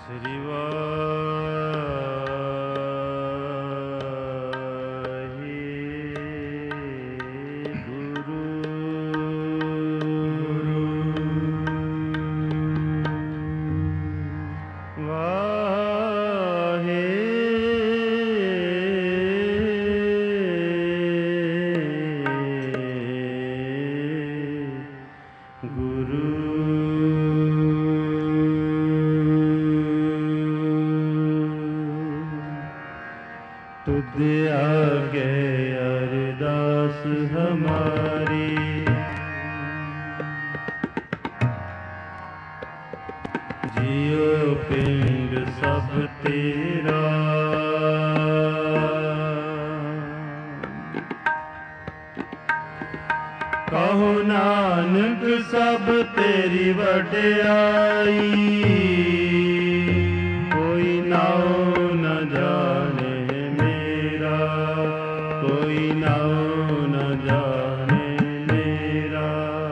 ਸ੍ਰੀ तुद आगे अरदास हमारी, जियो पिंड सब तेरा। कहो नानक सब तेरी वड्याई, कोई नाओ न जाने मेरा, कोई नाओ न जाने मेरा।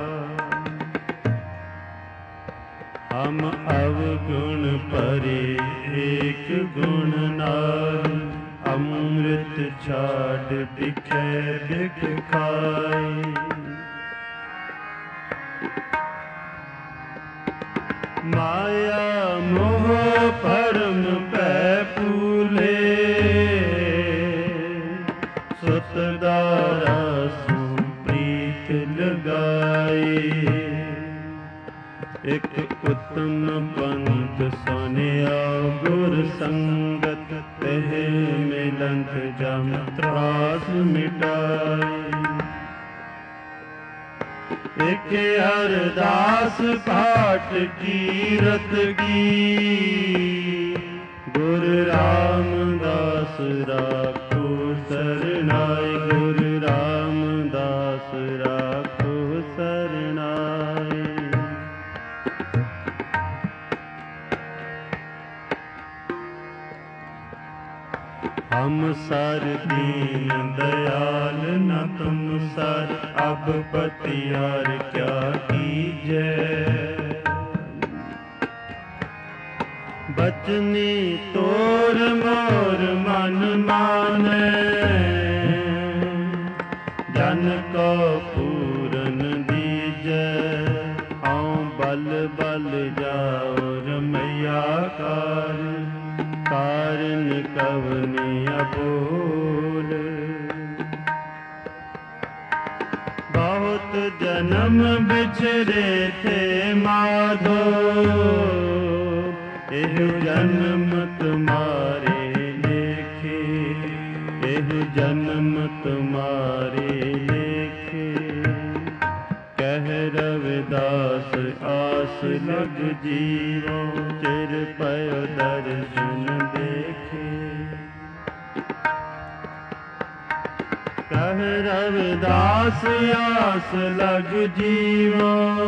हम अवगुण परे एक गुण नार, अमृत छाड़ बिखे बिख खाए। माया मोह परम पै फूले, सुतदारा सु प्रीत लगाए। एक उत्तम पंथ सुनिया गुर संगत, तह मिलंत जम त्रास मिटाए। एक अरदास पाठ कीरत की, गुरु रामदास राखो सरनाई, गुरु रामदास राखो सरनाई। हम सर दीन दयाल न तुम सर, अब पतियार क्या कीजै। बचनी तोर मोर मन माने, जन को पूरन दीजै। हाँ बल बल जाओ रमैया कार, कारण कवनि अबोल। बहुत जन्म बिछरे थे माधो, एह जन्म तुम्हारे लेखे, एह जन्म तुम्हारे लेखे। कह रविदास आस लग जीवो, चिर पयो दर्शन देखे। कह रविदास आस लग जीवो,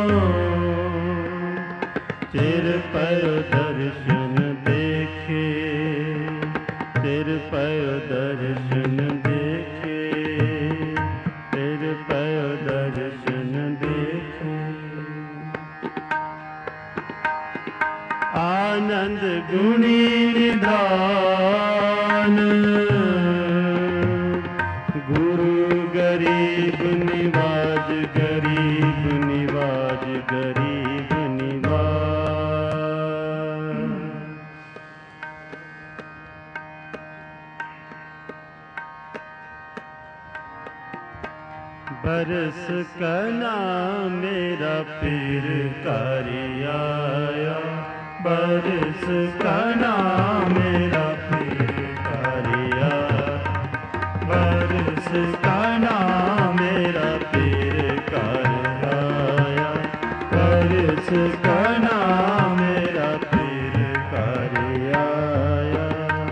चिर पयो दर्शन देखे, चिर पयो दर्शन देखे, चिर पयो दर्शन देखे। आनंद गुणी निधान, गुरु गरीब निवाज, गरीब निवाज, गरीब निवाज। बरस कना मेरा पीर कारी आया, बरस कना मेरा पीर कारी आया। बरस कना मेरा पीर कारी आया, बरस कना मेरा पीर कारी आया।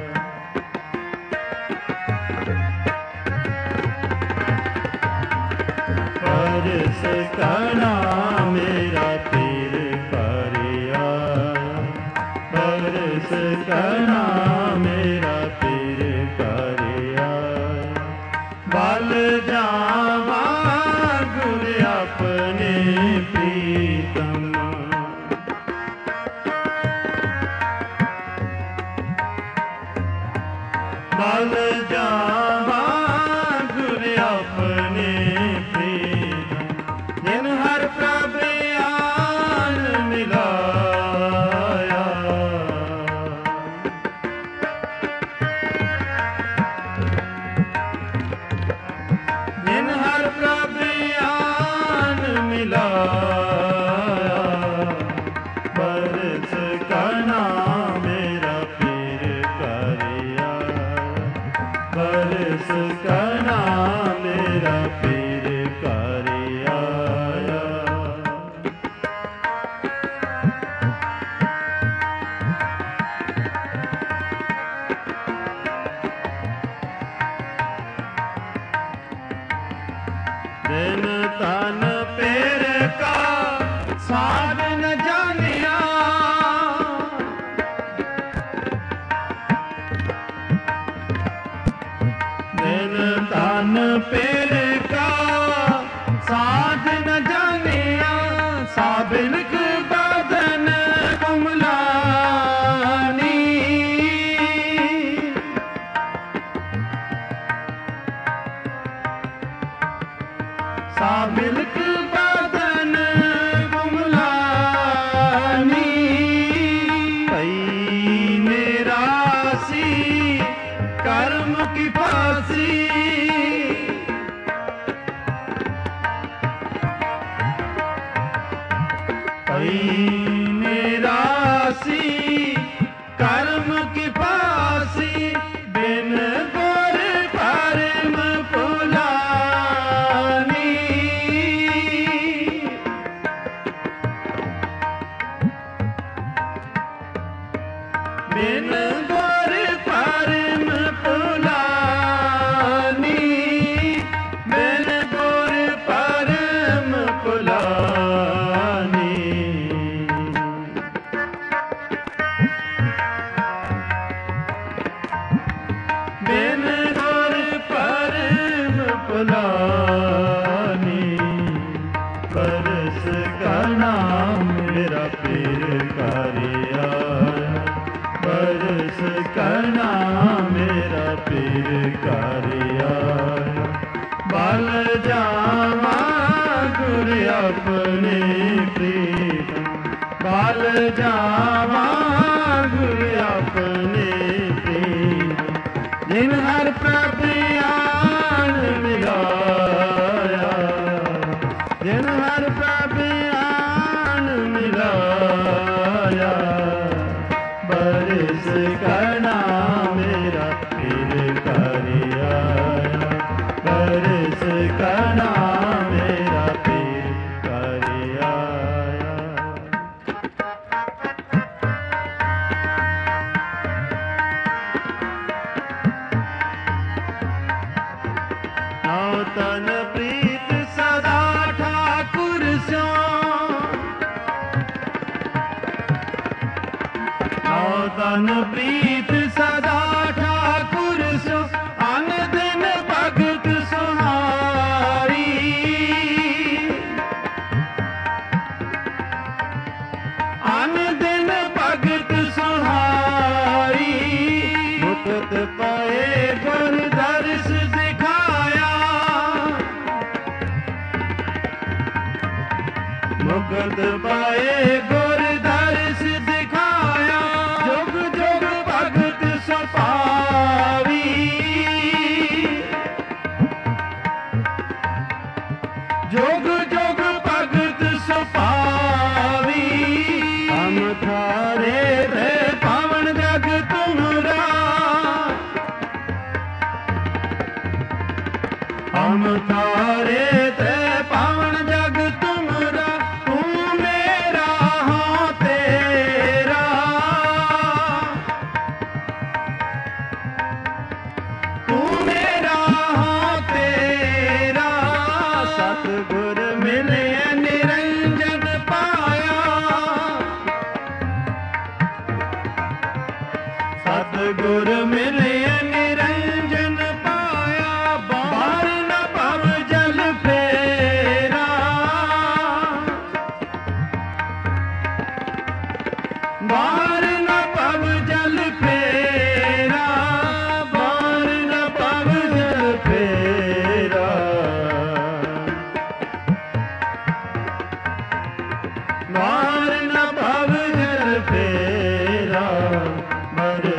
बरस कना मेरा पीर कारी आया, बरस कना मेरा पीर कारी आया। बल जावा गुर अपने प्रीतम, बाल जावा गुर अपने प्रीतम, जिन हर प्रभ आन मिलाया। जिन हर प्रभ आन मिलाया, बरस करना मेरा पीर करिया। बरस करना मेरा पीर करिया। दिन तन पेर का साध न जानिया। दिन तन पेर का साध न जानिया, साबिलक बदन कुमलानी। साबिलक बदन कुमलानी, पई निरासी कर्म की फांसी। पई निरासी कर्म की फांसी, बिन गुर परम फुलानी। बिन गुर परम फुलानी। बिन गुर परम फुलानी। बिन गुर परम फुलानी। बरस करना मेरा पीर करिया। बरस करना मेरा पीर करिया। बाल जावा गुर अपने प्रीतम, बाल जावा गुर अपने प्रीतम, जिन हर प्रभ आन मिलाया। जिन हर प्रभ आन मिलाया, बरस करना मेरा पीर करिया। बरस करना मेरा पीर करिया। नौतन प्रीत सदा ठाकुर स्यो, नौतन प्रीत सदा ठाकुर स्यो, अन दिन भगत सुहारी। अन दिन भगत सुहारी, मुक्त पाए गुर दर्श दिखाया। मुक्त पाए गुर दर्श दिखाया, जुग जुग भगत सपावी। जुग जुग भगत सपावी। हम थारे रे पावन जग तुमरा। हम थारे ते पावन जग तुमरा, तू मेरा हाँ तेरा। तू मेरा हाँ तेरा, सतगुर मिले निरंजन पाया। सतगुर मिले निरंजन पाया, बार न भव जल फेरा। बार न भव जल फेरा। बार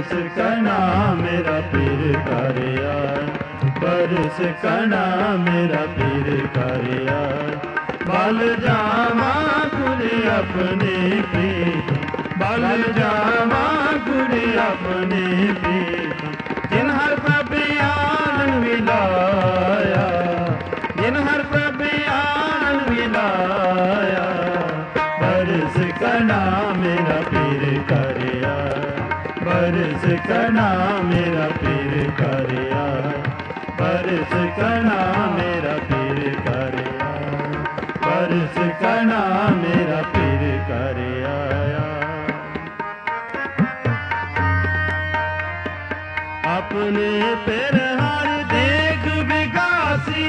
बरस कणा मेरा पीर कर आए, बरस कणा मेरा पीर कर आए। बल जावा गुर अपने प्रीत, बल जावा गुर अपने प्रीत। जिन हर प्रभ आनंद मिलाया, जिन हर प्रभ आनंद मिलाया। बरस कणा मेरा पीर कर आए, बरस कणा मेरा पीर कर आए, बरस कणा मेरा पीर कर आए, बरस कणा मेरा पीर कर आया। अपने पैर हर देख विकासी,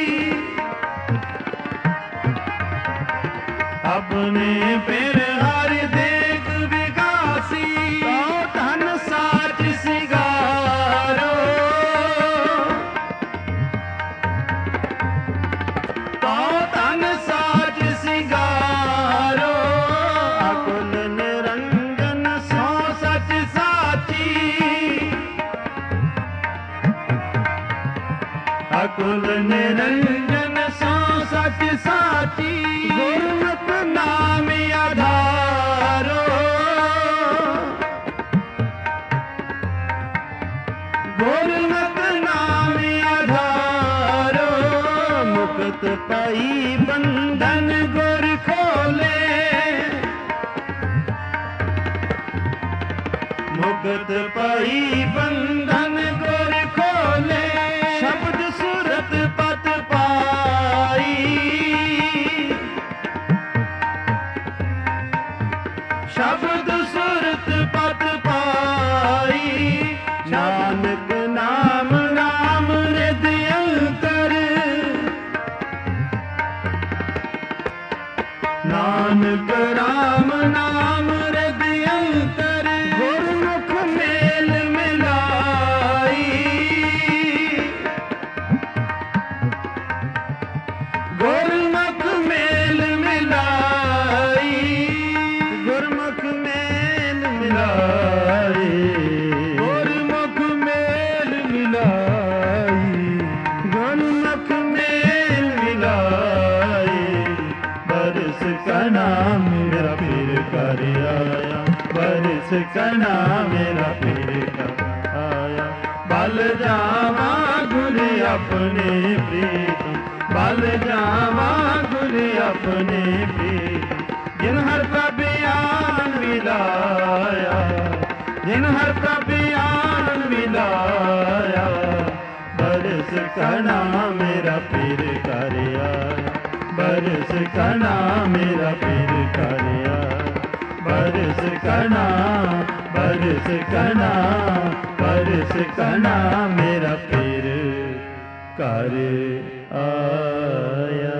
अपने पैर हर देख विकासी। तो धन साज सिंगारो, तो धन साज सिंगारो। अकुल निरंजन सो सच साची, अकुल निरंजन सो सच साची। गुरमुख नाम आधारो, गुरमुख नाम आधारो। मुक्त पाई बंधन गुर खोले, मुक्त पाई बंधन गुर खोले। शब्द सूरत पत पाई, शब्द सूरत पत पाई। नानक नाम नाम हृदय अंतर, नानक राम नाम हृदय अंतर। गुरमुख मेल मिलाई, गुरमुख मेल मिलाई, गुरमुख मेल मिलाई, गुरमुख मेल मिलाई, गुरमुख मेल मिलाई। बरस कणा मेरा पीर कर आया, बरस कणा मेरा पीर कर आया। बल जावा गुर अपने प्रीत, बल जावा गुर अपने प्रीत। जिन हर प्रभ आनंद मिलाया, जिन हर प्रभ आनंद मिलाया। बरस कणा मेरा पीर कर आया, बरस कणा मेरा पीर कर आया। बरस कणा, बरस कणा, बरस कणा मेरा पीर कर आया।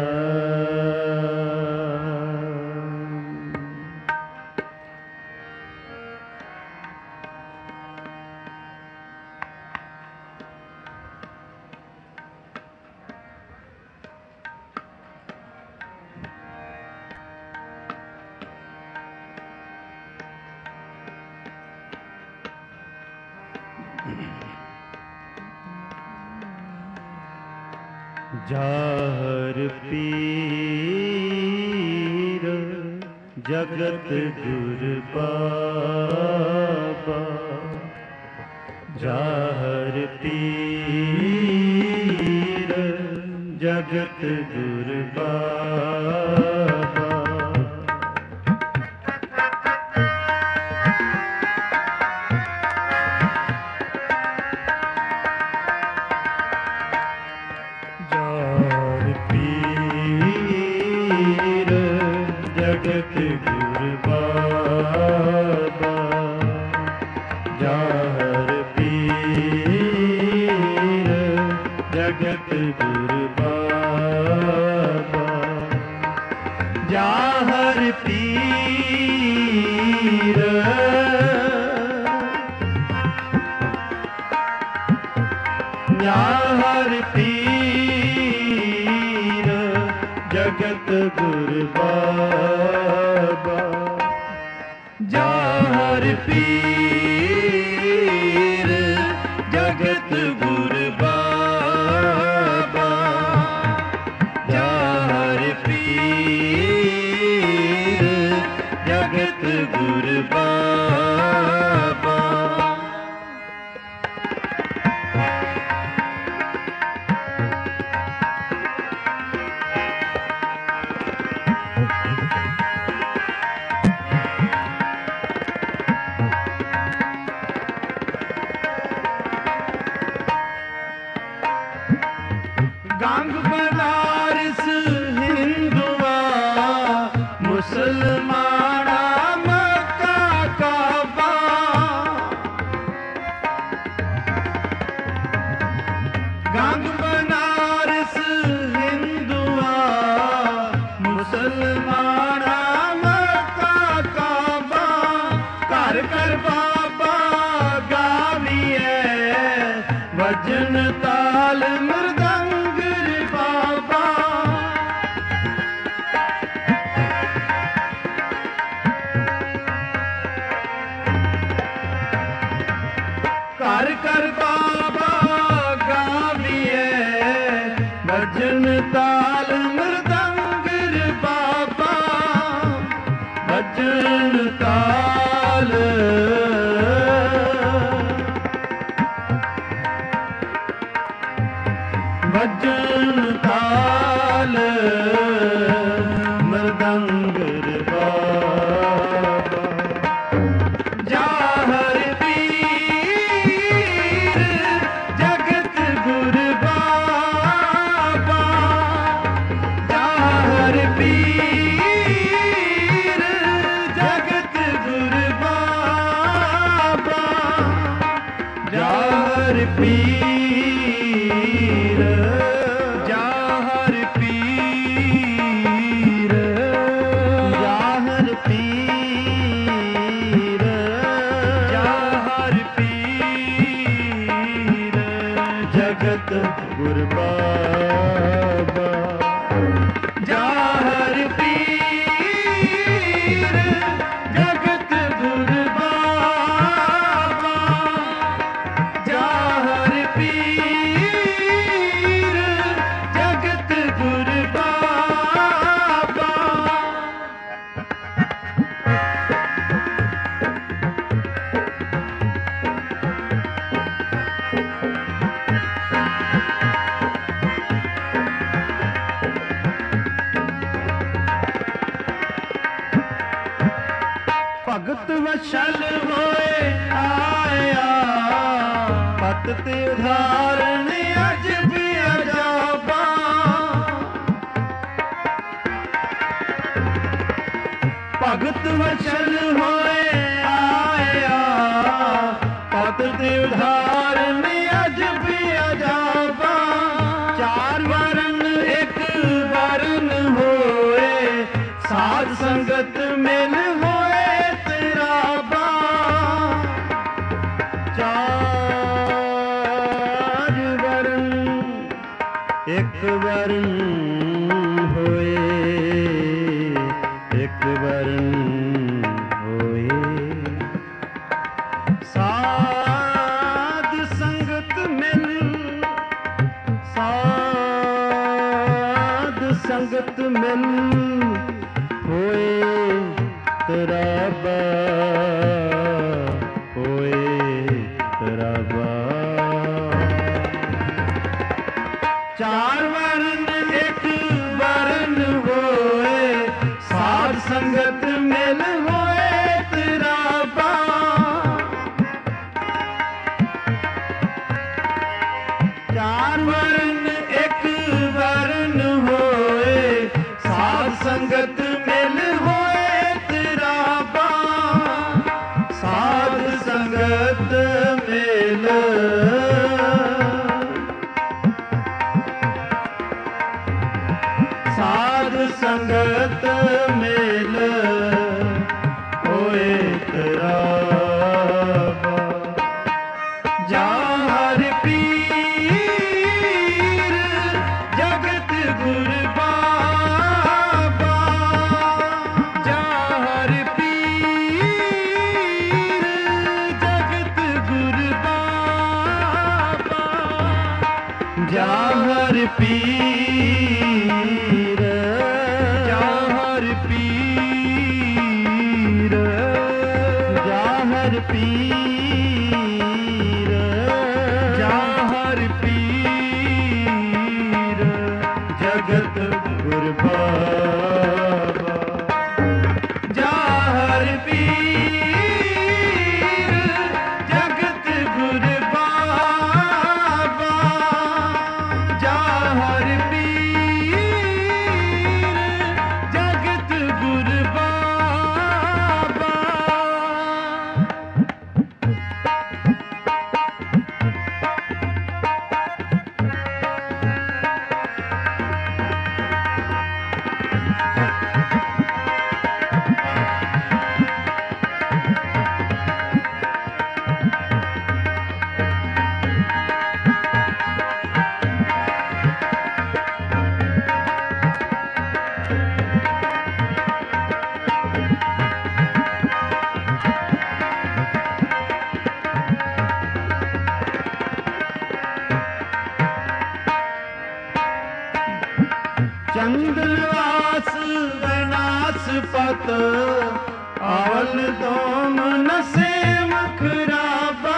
जाहर पीर जगत गुर बाबा, जाहर पीर जगत गुर बाबा। जगत गुर बाबा, जाहर पीर जगत गुर बाबा। जाहर पीर, जाहर पीर जगत गुर बाबा। जाहर पीर ਗੰਗ ਬਨਾਰਸ ਹਿੰਦੂਆ ਮੁਸਲਮਾਨਾ ਮੱਕਾ ਕਾਬਾ ਗੰਗ ਬਨਾਰਸ ਹਿੰਦੂਆ ਮੁਸਲਮਾਨਾ ਮੱਕਾ ਕਾਬਾ ਘਰ ਘਰ ਬਾਬਾ ਗਾਵੀਏ ਵਜਨ ਤਾਲ ਮਰਦੰਗ ਰੇ ਬਾਬਾ ਘਰ ਘਰ ਬਾਬਾ ਗਾਵੀਏ ਵਜਨ ਤਾਲ ਮਰਦੰਗ ਰੇ ਬਾਬਾ ਵਜਨ ਤਾਲ ਵਜਨ ਤਾਲ ਮਰਦੰਗ ਰੇ ਬਾਬਾ ਜਾਹਰ ਪੀਰ ਜਗਤ ਗੁਰ ਬਾਬਾ ਜਾਹਰ ਪੀਰ ਜਗਤ ਗੁਰ ਬਾਬਾ ਜਾਹਰ ਪੀਰ ਜਾਹਰ ਪੀਰ ਜਾਹਰ ਪੀਰ ਜਾਹਰ ਪੀਰ ਜਗਤ ਗੁਰ ਬਾਬਾ ਜਾਹਰ ਪੀਰ ਜਗਤ ਗੁਰ ਬਾਬਾ ਜਾਹਰ ਪੀਰ ਜਗਤ ਗੁਰ ਬਾਬਾ ਭਗਤ ਵਸ਼ਲ ਹੋਏ ਆਇਆ ਪਤ ਤੇ ਉਧਾਰਨ ਅਜਬ ਅਜਾਬਾ ਭਗਤ ਵਸ਼ਲ ਹੋਏ ਆਇਆ ਪਤ ਤੇ ਉਧਾਰਨ ਅਜਬ ਅਜਾਬਾ ਚਾਰ ਵਰਨ ਇੱਕ ਵਰਨ ਹੋਏ ਸਾਧ ਸੰਗਤ ਮਿਲ ਹੋਏ ਤੇਰਾ ਬਾ ਚਾਰ ਵਰਨ ਇੱਕ ਵਰਨ ਹੋਏ ਇੱਕ ਵਰਨ ਹੋਏ ਸਾਧ ਸੰਗਤ ਮਿਲ ਸਾਧ ਸੰਗਤ ਮਿਲ ਹੋਏ ਤੇਰਾ ਬਾ ਹੋਏ ਤੇਰਾ ਬਾ ਚਾਰ ਵਰਨ ਇੱਕ ਵਰਨ ਹੋਏ ਸਾਧ ਸੰਗਤ ਮਿਲ ਹੋਏ ਤੇਰਾ ਬਾ ਚਾਰ ਵਰਨ ਇੱਕ ਵਰਨ ਹੋਏ ਸਾਧ ਸੰਗਤ ਮਿਲ ਹੋਏ ਤੇਰਾ ਬਾ ਸਾਧ ਸੰਗਤ ਮਿਲ ਸਾਧ ਸੰਗਤ ਮਿਲ ਹੋਏ ਤੇਰਾ ਬਾ ਜਾਹਰ ਪੀਰ ਜਗਤ ਗੁਰ ਬਾਬਾ ਜਾਹਰ ਪੀਰ ਜਗਤ ਗੁਰ ਬਾਬਾ ਜਾਹਰ ਪੀਰ ਜਾਹਰ ਪੀਰ ਜਾਹਰ ਪੀਰ ਜਾਹਰ ਪੀਰ ਜਗਤ ਗੁਰ ਬਾਬਾ ਜਾਹਰ ਪੀਰ ਜਗਤ ਗੁਰ ਬਾਬਾ ਜਾਹਰ चंदनवास विनाश पत आवल दोम नसे मुखराबा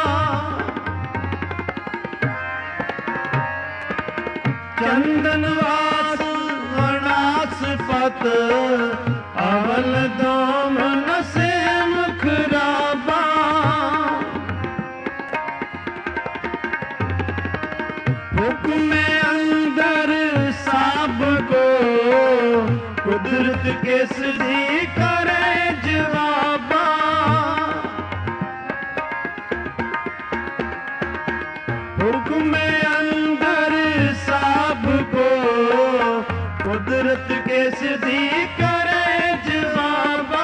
चंदनवास विनाश पत आवल दोम नसे मुखराबा हुक्म अंदर साब को कुदरत के सिद्धि करे जवाबा हुक्म अंदर साब को कुदरत के सिद्धि करे जवाबा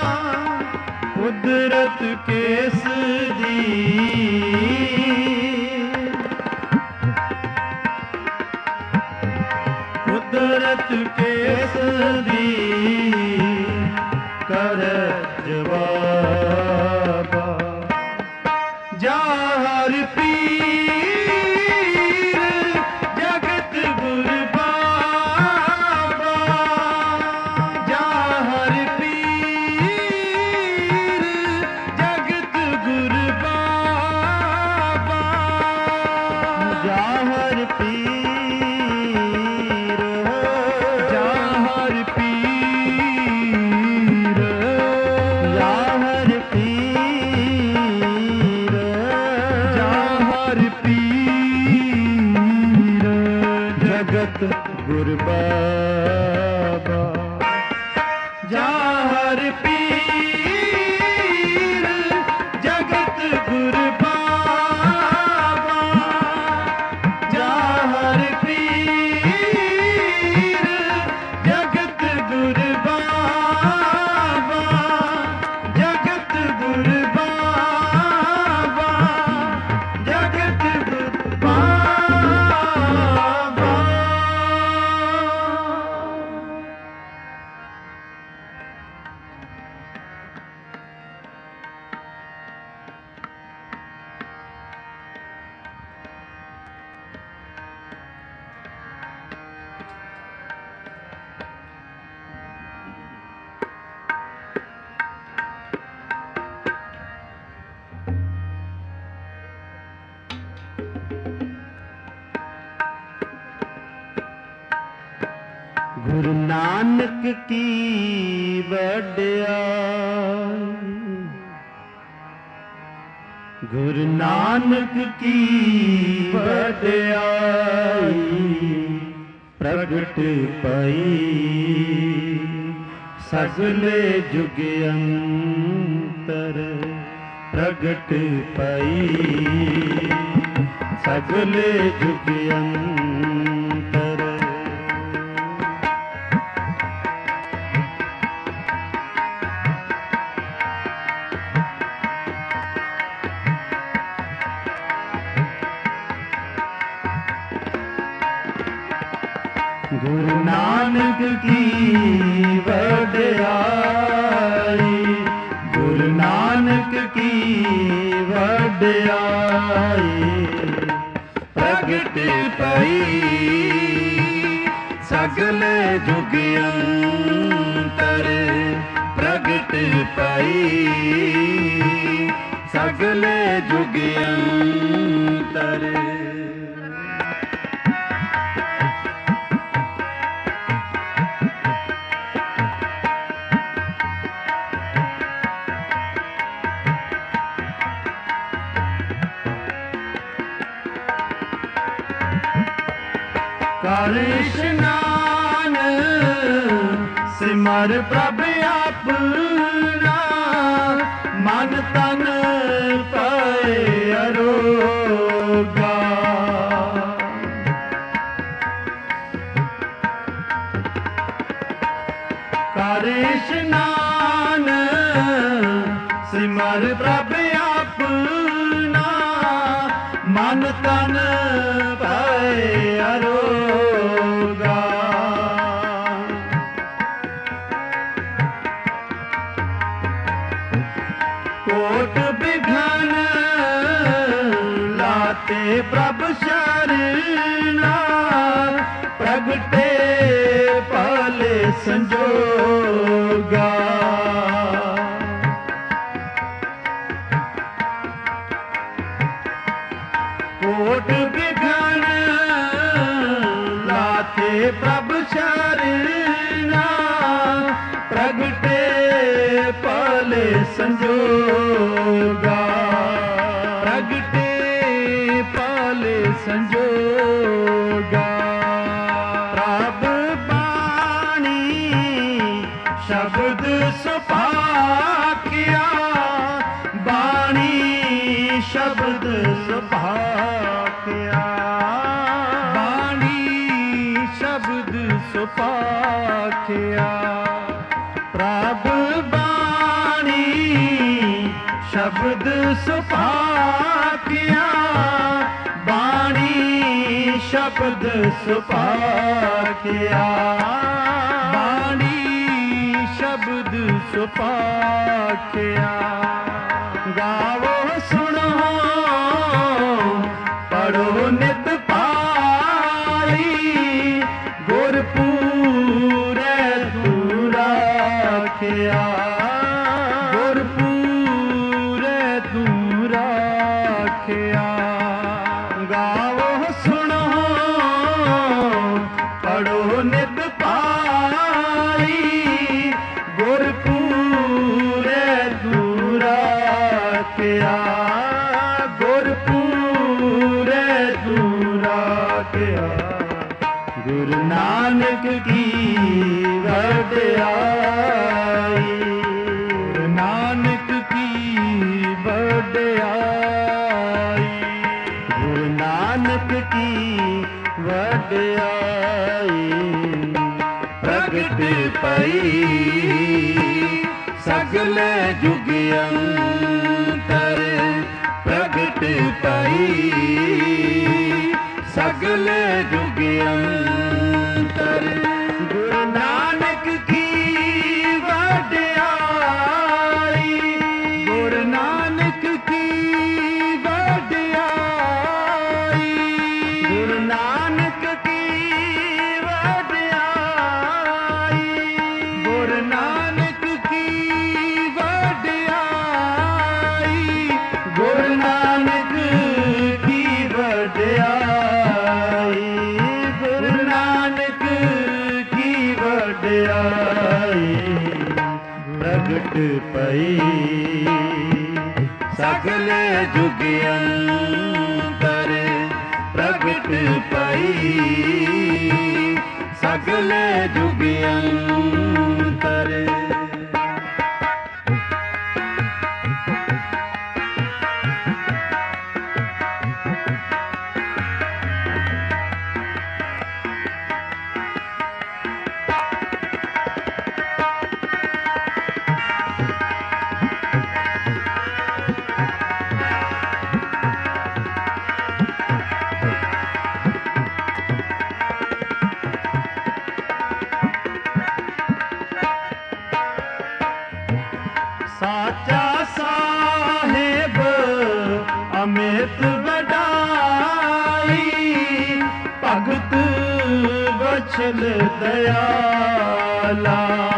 कुदरत के सिद्धि कुदरत के सदी कर जवाबा जाहर पीर जगत गुरु बाबा जाहर पीर जगत गुरु बाबा जाहर पीर गुरु बाबा जाहर पीर जगत गुरु बाबा जाहर पीर जगत गुरु बाबा जगत गुरु बाबा जगत गुरु बाबा गुरु नानक की वड्याई गुरु नानक की वड्याई प्रगट पई सगले जुग अंतर प्रगट पई सगले जुग अंतर गुरु नानक की वड्याई गुरु नानक की वड्याई प्रगट पई सगले जुग अंतर प्रगट पई सगले जुग अंतर कर स्नान सिमर प्रभ अपना मन तन पाए अरोगा कर स्नान सिमर प्रभ अपना मन तन पाए अरोगा कोट बिघन लाते प्रभ शरणा प्रगटे ਸੰਜੋਗਾ। ਕੋਟ ਵਿਘਨ ਲਾਥੇ ਪ੍ਰਭ ਸ਼ਰਨਾ, ਪ੍ਰਗਟੇ ਭਲੇ ਸੰਜੋਗਾ। ਪ੍ਰਗਟੇ ਭਲੇ ਸੰਜੋਗਾ। ਪ੍ਰਭ ਬਾਣੀ ਸ਼ਬਦ ਸੁਭਾਖਿਆ, ਬਾਣੀ ਸ਼ਬਦ ਸੁਭਾਖਿਆ। ਬਾਣੀ ਸ਼ਬਦ ਸੁਭਾਖਿਆ। ਪ੍ਰਭ ਬਾਣੀ ਸ਼ਬਦ ਸੁਭਾਖਿਆ, ਬਾਣੀ ਸ਼ਬਦ ਸੁਭਾਖਿਆ। ਬਾਣੀ ਸ਼ਬਦ ਸੁਭਾਖਿਆ। ਗਾਵੋ ਸੁਣੋ ਪੜੋ ਨਿਤ ਪਾਈ, ਗੁਰਪੂਰੈ ਤੂੰ ਰਾਖਿਆ। ਗੁਰਪੂਰੈ ਤੂੰ ਰਾਖਿਆ। ਗਾਵੋ ਸੁਣੋ ਪੜੋ ਨਿਤ ਪਾਈ, ਗੁਰਪੂਰੈ ਤੂੰ ਰਾਖਿਆ। ਗੁਰਪੂਰੈ ਤੂੰ ਰਾਖਿਆ। ਗੁਰੂ ਨਾਨਕ ਕੀ ਵਡਿਆਈ, ਗੁਰੂ ਨਾਨਕ ਕੀ ਵਡਿਆਈ, ਗੁਰੂ ਨਾਨਕ ਕੀ ਵਡਿਆਈ। ਪ੍ਰਗਟ ਪਈ ਸਗਲੇ ਜੁਗ ਅੰਤਰ, ਪ੍ਰਗਟ ਪਈ ਸਗਲੇ ਜੁਗ ਅੰਤਰ। ਗੁਰੂ ਨਾਨਕ ਕੀ ਵਡਿਆਈ, ਗੁਰੂ ਨਾਨਕ ਕੀ ਵਡਿਆਈ, ਗੁਰੂ ਨਾਨਕ ਕੀ ਵਡਿਆਈ, ਗੁਰੂ ਨਾਨਕ ਕੀ ਵਡਿਆਈ, ਗੁਰੂ ਨਾਨਕ ਕੀ ਵਡਿਆਈ, ਗੁਰੂ ਨਾਨਕ ਕੀ ਵਡਿਆਈ। ਪ੍ਰਗਟ ਪਈ ਸਗਲੇ ਜੁਗ ਅੰਤਰ, ਪ੍ਰਗਟ ਪਈ ਸਗਲੇ ਜੁਗ ਅੰਤਰ। ਸਾਚਾ ਸਾਹਿਬ ਅਮਿਤ ਵਡਾਈ, ਭਗਤ ਵਛਲ ਦਇਆਲਾ।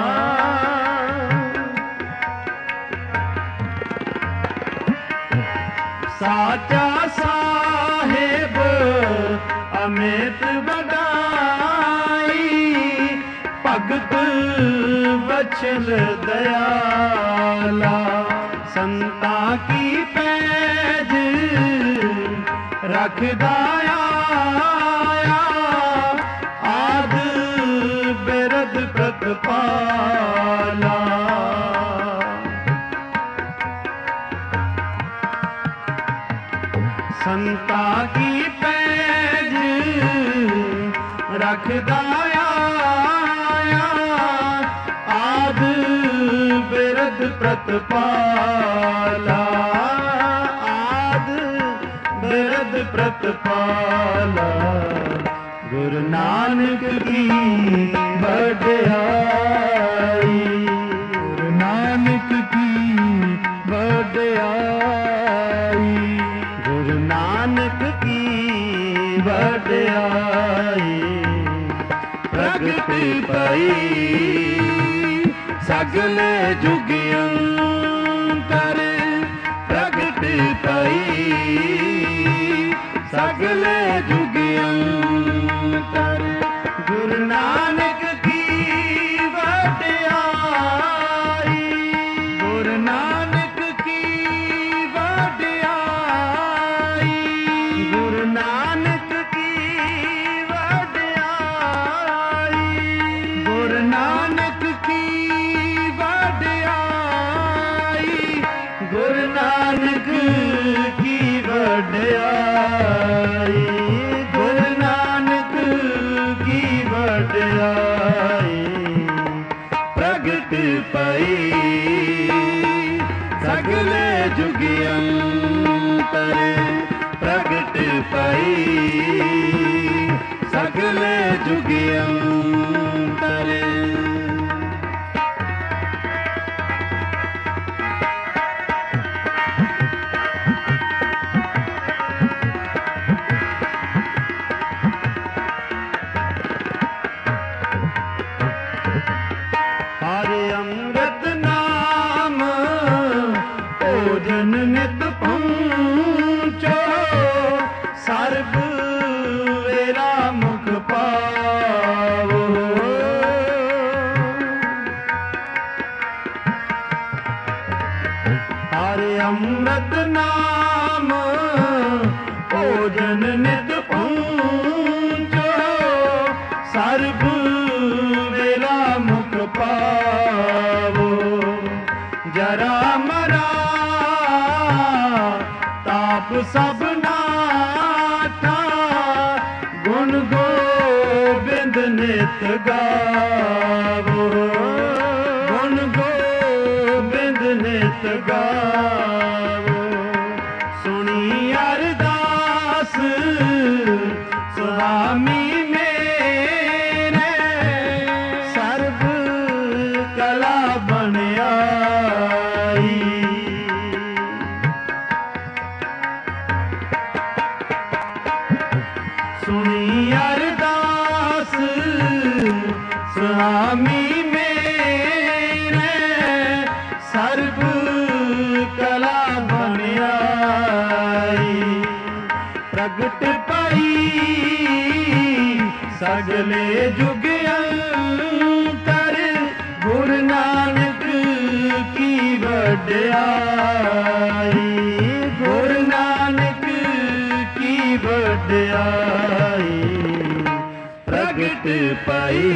ਸਾਚਾ ਸਾਹਿਬ ਅਮਿਤ ਵਡਾਈ, ਭਗਤ ਵਛਲ ਦਇਆਲਾ। ਸੰਤਾਂ ਕੀ ਪੈਜ ਰੱਖਦਾ ਆਇਆ, ਆਦ ਬਿਰਧ ਪ੍ਰਤਪਾਲਾ। ਸੰਤਾਂ ਕੀ ਪੈਜ ਰੱਖਦਾ ਆਇਆ, ਆਦ ਬਿਰਧ ਪ੍ਰਤਪਾਲਾ। ਆਦ ਬਿਰਧ ਪ੍ਰਤਪਾਲਾ। ਗੁਰੂ ਨਾਨਕ ਕੀ ਵਡਿਆਈ, ਗੁਰੂ ਨਾਨਕ ਕੀ ਵਡਿਆਈ, ਗੁਰੂ ਨਾਨਕ ਕੀ ਵਡਿਆਈ। ਪ੍ਰਗਟ प्रगट पई सगले जुग अंतर प्रगट पई सगले जुग अंतर गुरु नानक की वड्याई गुरु नानक की वड्याई गुरु नानक की वड्याई गुरु नानक की वड्याई गुरु नानक की वड्याई गुरु नानक की वड्याई प्रगट पई सगले जुग अंतर प्रगट पई सगले जुग अंतर हरे अमृत नाम भोजन नित पहुँचो सर्ब वेला मुख पावो हरे अमृत नाम भोजन नित पहुँचो सर्ब वेला मुख पावो जरा मरा ताप सब नाथा गुण गोबिंद नित गावो गुण गोबिंद नित गावो सुनी अरदास स्वामी मेरे सर्व कला बन आई सुनी अरदास स्वामी मेरे सर्व कला बन आई प्रगट पई सगले जुग अंतर गुरु नानक की वड्याई गुरु नानक की वड्याई प्रगट पई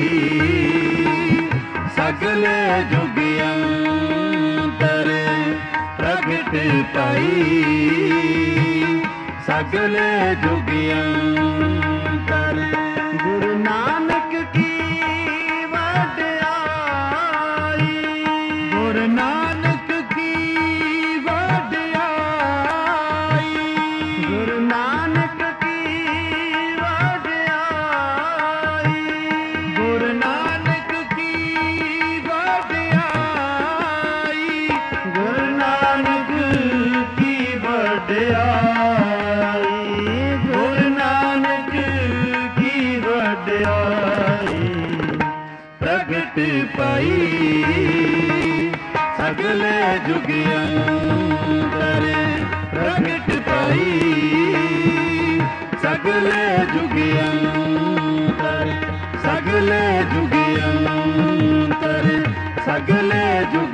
सगले जुग अंतर प्रगट पई सगले जुग अंतर गुरु नानक की वड्याई गुरु नानक की वड्याई गुरु नानक की वड्याई गुरु नानक की वड्याई गुरु नानक की वड्याई गुरु नानक की वड्याई प्रगट पई सगले जुग अंतर प्रगट पई सगले जुग अंतर सगले जुग अंतर सगले जुग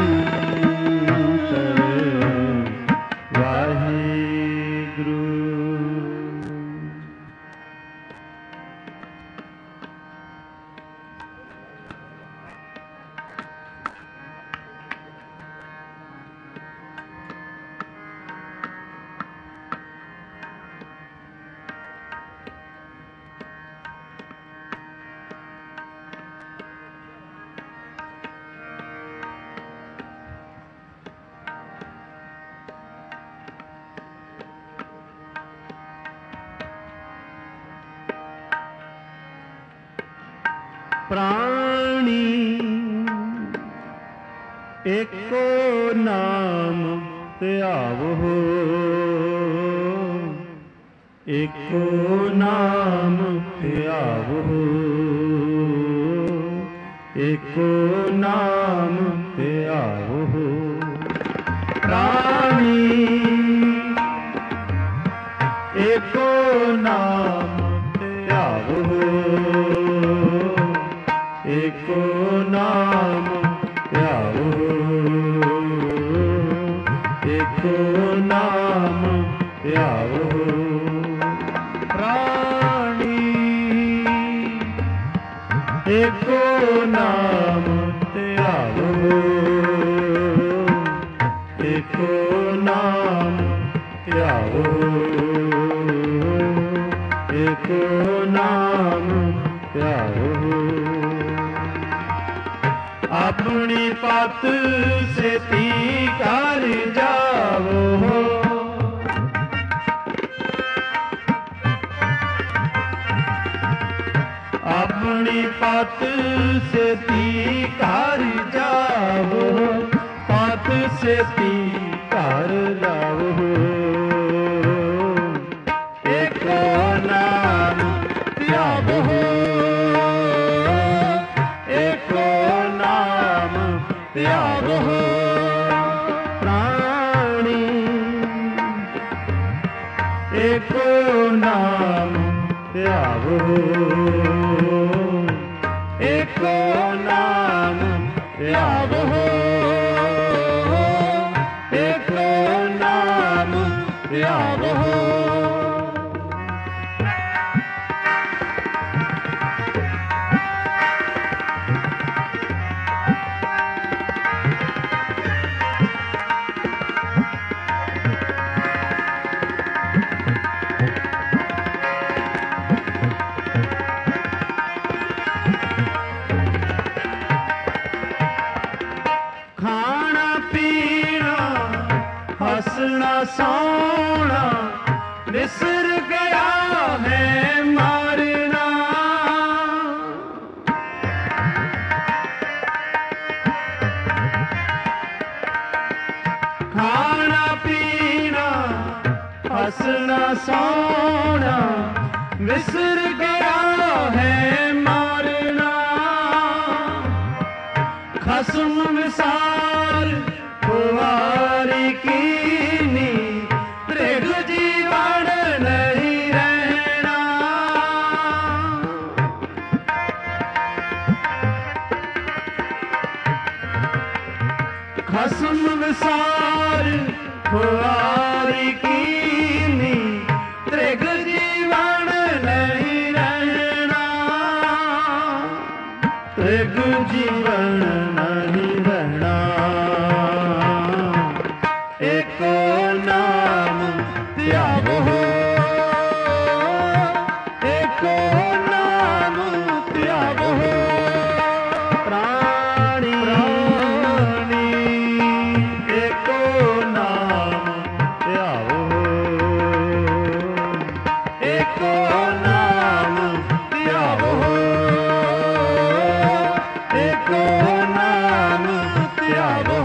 अंतर वाहिगुरु प्राणी एको नाम ਧਿਆਵੋ ਏਕੋ ਨਾਮ ਧਿਆਵੋ एको नाम ते आवो प्राणी, एको नाम ते आवो, एको नाम ते आवो, एको नाम ते आवो प्राणी, एको नाम ते आवो, एको नाम ते आवो, एको नाम ते आवो। अपनी पत से तीकार जावो, अपनी पत से तीकार जावो, पत से तीकार जावो, एको नाम ते आवो, एको नाम ते आवो प्राणी, एको नाम ते आवो, एको नाम ते आवो, एको नाम ते आवो। खाना पीना हंसना सोना बिसर गया है मारना, खाना पीना हंसना सोना बिसर गया है मारना, खसम विसार कुवारी कीनी त्रिग जीवन नहीं रहना, खसम विसार कुवारी कीनी त्रिग जीवन नहीं रहना, त्रिग जीवन नहीं रहना, एको नाम ते आवो, एको नाम ते आवो प्राणी, प्राणी, एको नाम ते आवो, एको नाम ते आवो, एको नाम ते आवो।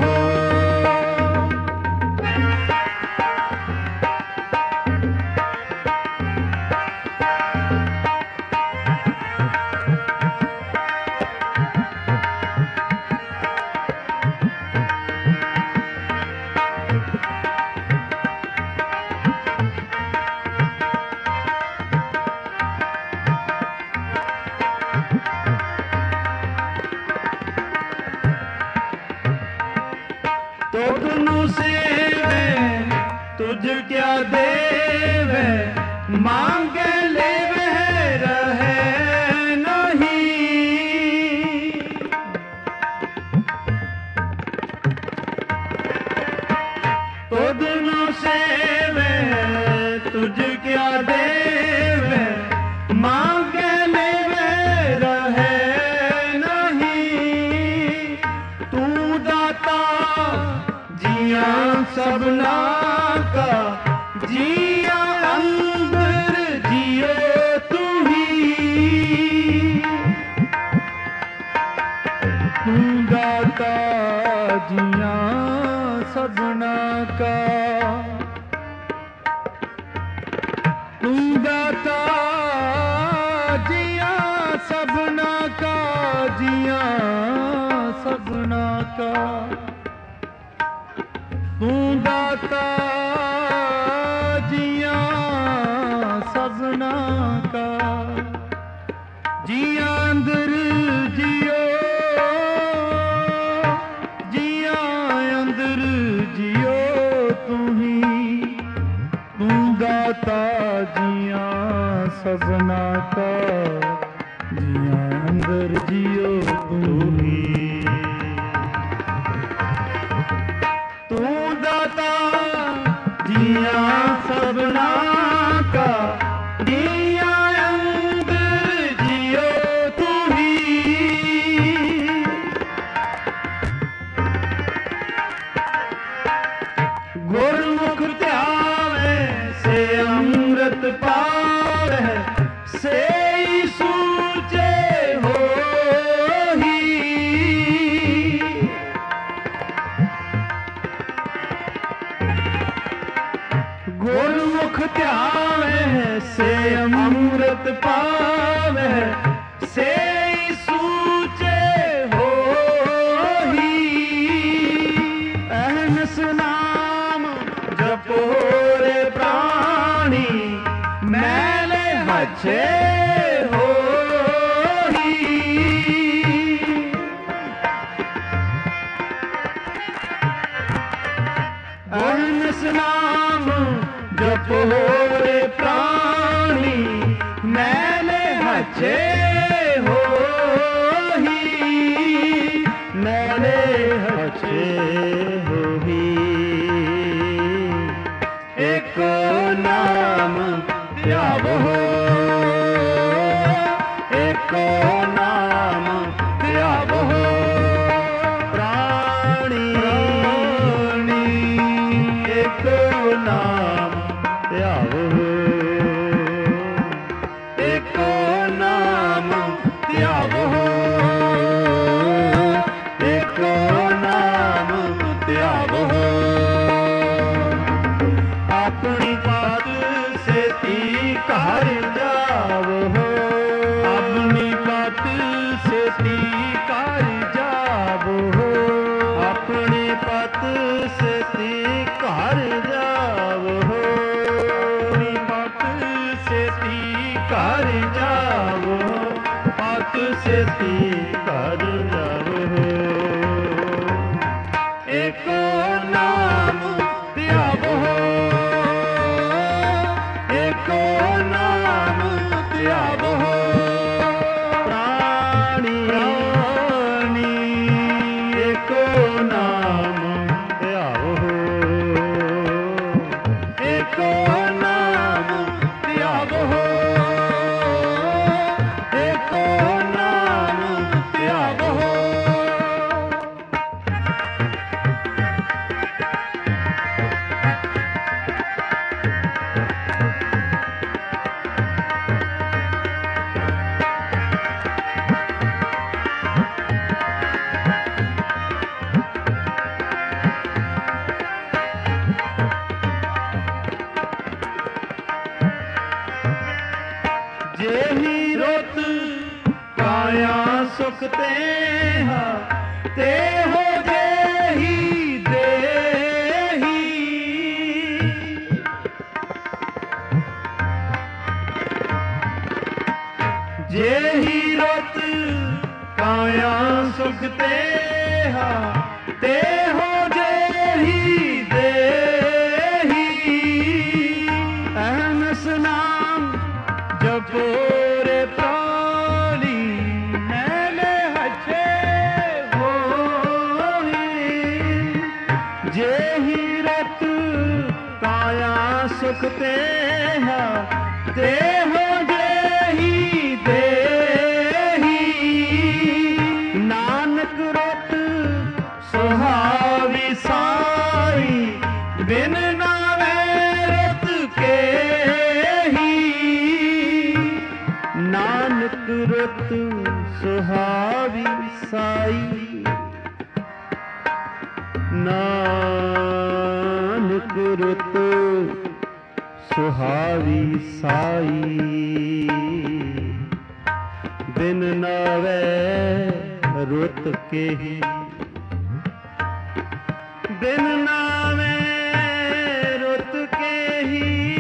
तुझनु सेवे तुझ क्या देवे, मांगे लेवे रहे नहीं, तुझनु सेवे तुझ क्या देवे, मांगे लेवे रहे नहीं, तू दाता जिया सबना का, जिया अंदर जियो तू ही, तू दाता जिया सबना का, ਤੂੰ ਦਾਤਾ ਜੀਆਂ ਸਭਨਾ ਕਾ, ਜੀਆਂ ਅੰਦਰ ਜਿਓ, ਜੀਆਂ ਅੰਦਰ ਜਿਓ ਤੂੰ ਹੀ, ਤੂੰ ਦਾਤਾ ਜੀਆਂ ਸਭਨਾ ਕਾ, ਜੀਆਂ ਅੰਦਰ ਜਿਓ ਤੂੰ ਹੀ, ਤੂੰ ਦਾਤਾ ਜੀਆਂ ਸਭਨਾ ਕਾ, ਜੀਆਂ ਅੰਦਰ ਜਿਓ ਤੂੰ ਹੀ, ਗੁਰਮੁਖ ਧਿਆਵੇ ਸੇ ਅੰਮ੍ਰਿਤ ਪਾਵੈ, ਸੇ ਸੂਝੇ ਹੋਈ, ਗੁਰਮੁਖ ਧਿਆਵੇ ਸੇ ਅੰਮ੍ਰਿਤ ਪਾਵੈ, ਸੇ ਸੂਝੇ ਹੋਈ, ਅਹਨਸ ਨਾਮ ਜਪੋ ਰੇ ਪ੍ਰਾਣੀ, ਮੈਲੇ ਹੱਛੇ ਹੋਈ, ਅਹਨਸ ਨਾਮ ਜਪੋ ਰੇ ਪ੍ਰਾਣੀ, ਮੈਲੇ ਹੱਛੇ ਹੋਈ, ਮੈਲੇ ਹੱਛੇ ਹੋਈ, ਏਕੋ ਨਾਮ ਧਿਆਵੋ, ਏਕੋ ਨਾਮ ਧਿਆਵੋ, ਪ੍ਰਾਣੀ ਏਕੋ ਨਾਮ ਧਿਆਵੋ, ਏਕੋ ਨਾਮ ਧਿਆਵੋ, ਏਕੋ ਨਾਮ ਧਿਆਵੋ, ਆਪਣੀ ਪਤ ਸੇਤੀ ਘਰ ਜਾਵੋ, ਆਪਣੀ ਪਤ ਸੇਤੀ ਘਰ ਜਾਵੋ, ਆਪਣੀ ਪਤ ਸੇਤੀ ਘਰ ਜਾਵੋ, ਆਪਣੀ ਪਤ ਸੇਤੀ ਘਰ ਜਾਵੋ, ਪਤ ਸੇਤੀ ਘਰ ਜਾਵੋ, ਏਕੋ ਨਾਮ ਧਿਆਵੋ, ਏਕੋ ਨਾਮ ਧਿਆਵੋ, ਪ੍ਰਾਣੀ ਏਕੋ ਨਾਮ ਧਿਆਵੋ, ਏਕੋ ਨਾਮ ਧਿਆਵੋ, ਏਕੋ ਨਾਮ ਧਿਆਵੋ, जेहि रुत काया सुख तेहा, तेहो जेहि देही, जेहि रुत काया सुख तेहा, तेहो जेहि देही, अहनस नाम जपो रे प्राणी, मैले हच्छे होई, जेहि रत काया सुख तेहा, तेहो जेहि देही, नानक रत सुहावी साई, बिन नावे रत केही, नानक रत सुहावी साई, नानक रत सुहावी साई, बिन नावे रुत केही, ਬਿਨ ਨਾਵੇਂ ਰੁੱਤ ਕੇਹੀ,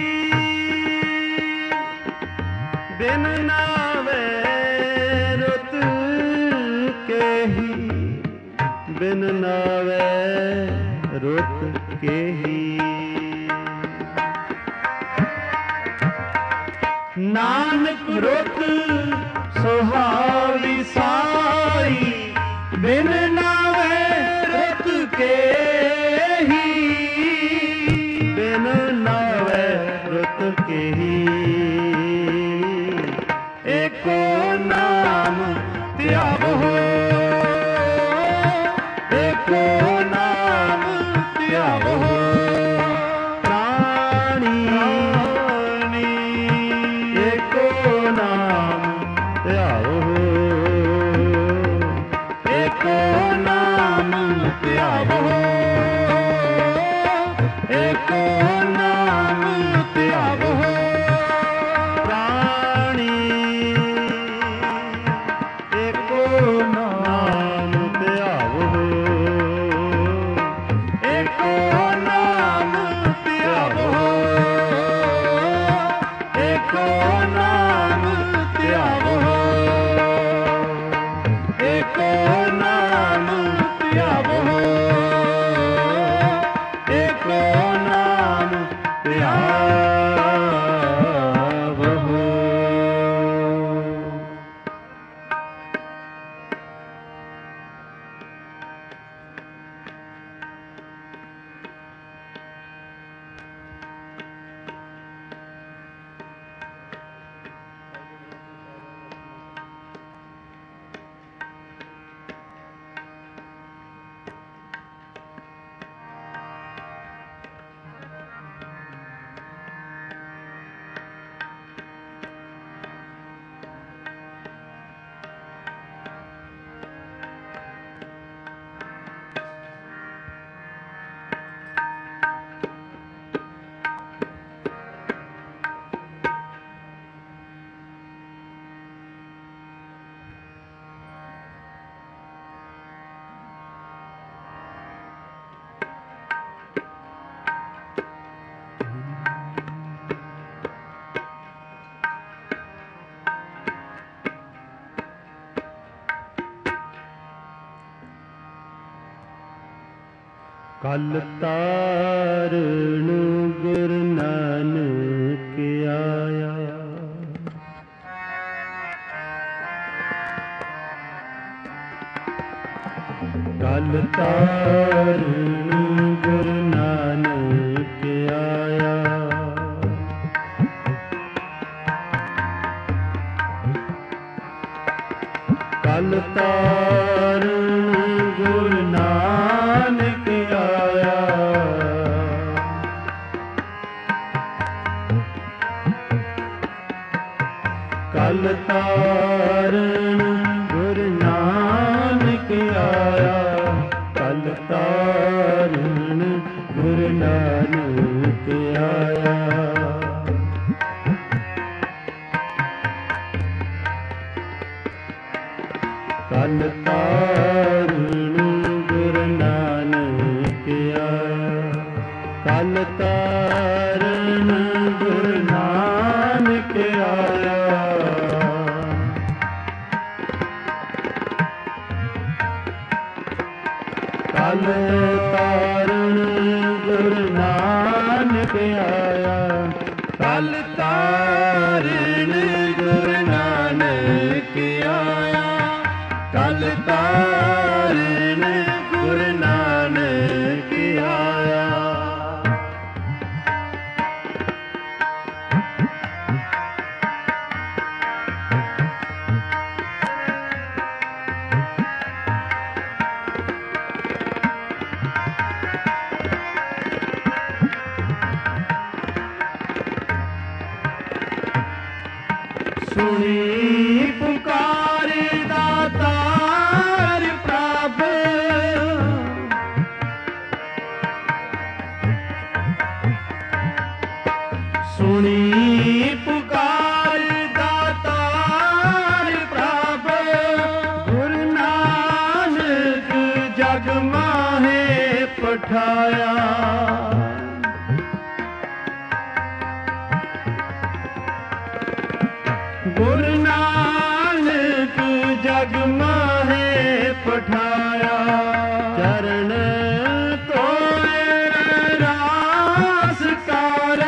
ਬਿਨ ਨਾਵੇਂ ਰੁੱਤ ਕੇਹੀ, ਬਿਨ ਨਾਵੇਂ ਰੁੱਤ ਕੇਹੀ। ਨਾਨਕ ਰੁੱਤ ਸੁਹਾਵੀ ਸਾਈ, ਬਿਨ ਨਾਵੇਂ ਰੁੱਤ ਕੇਹੀ, ਬਿਨ ਨਾਵੇਂ ਰੁੱਤ ਕੇਹੀ। ਏਕੋ ਨਾਮ ਧਿਆਵੋ, ਏਕੋ ਨਾਮ ਧਿਆਵੋ। ਕਲ ਤਾਰਨ ਗੁਰੂ ਨਾਨਕ ਆਇਆ, ਕਲ ਤਾਰਨ ਗੁਰੂ ਨਾਨਕ ਆਇਆ। ਕਲ ਤਾਰਨ ਗੁਰੂ ਨਾਨਕ ਆਇਆ, ਕਲ ਤਾਰਨ ਗੁਰੂ ਨਾਨਕ ਆਇਆ, ਕਲ ਤਾਰਨ ਗੁਰੂ ਨਾਨਕ ਆਇਆ। ਕਲ ਤਾਰਨ ਗੁਰੂ ਨਾਨਕ ਆਇਆ, ਕਲ ਤਾਰਨ ਗੁਰੂ ਨਾਨਕ ਆਇਆ। ਕਲ ਤਾਰਨ ਗੁਰੂ ਨਾਨਕ ਆਇਆ, ਕਲ ਤਾਰਨ ਗੁਰੂ ਨਾਨਕ ਆਇਆ, ਕਲ ਤਾਰਨ ਗੁਰੂ ਨਾਨਕ ਆਇਆ। ਸੁਣੀ ਪੁਕਾਰ ਦਾਤਾਰ ਪ੍ਰਭ, ਸੁਣੀ ਪੁਕਾਰ ਦਾਤਾਰ ਪ੍ਰਭ। ਗੁਰੂ ਨਾਨਕ ਜਗ ਮਾਹੇ ਪਠਾਇਆ, ਗੁਰੂ ਨਾਨਕ ਜਗ ਮਾਹੇ ਪਠਾਇਆ। ਚਰਨ ਧੋਏ ਰਾਸ ਕਰ,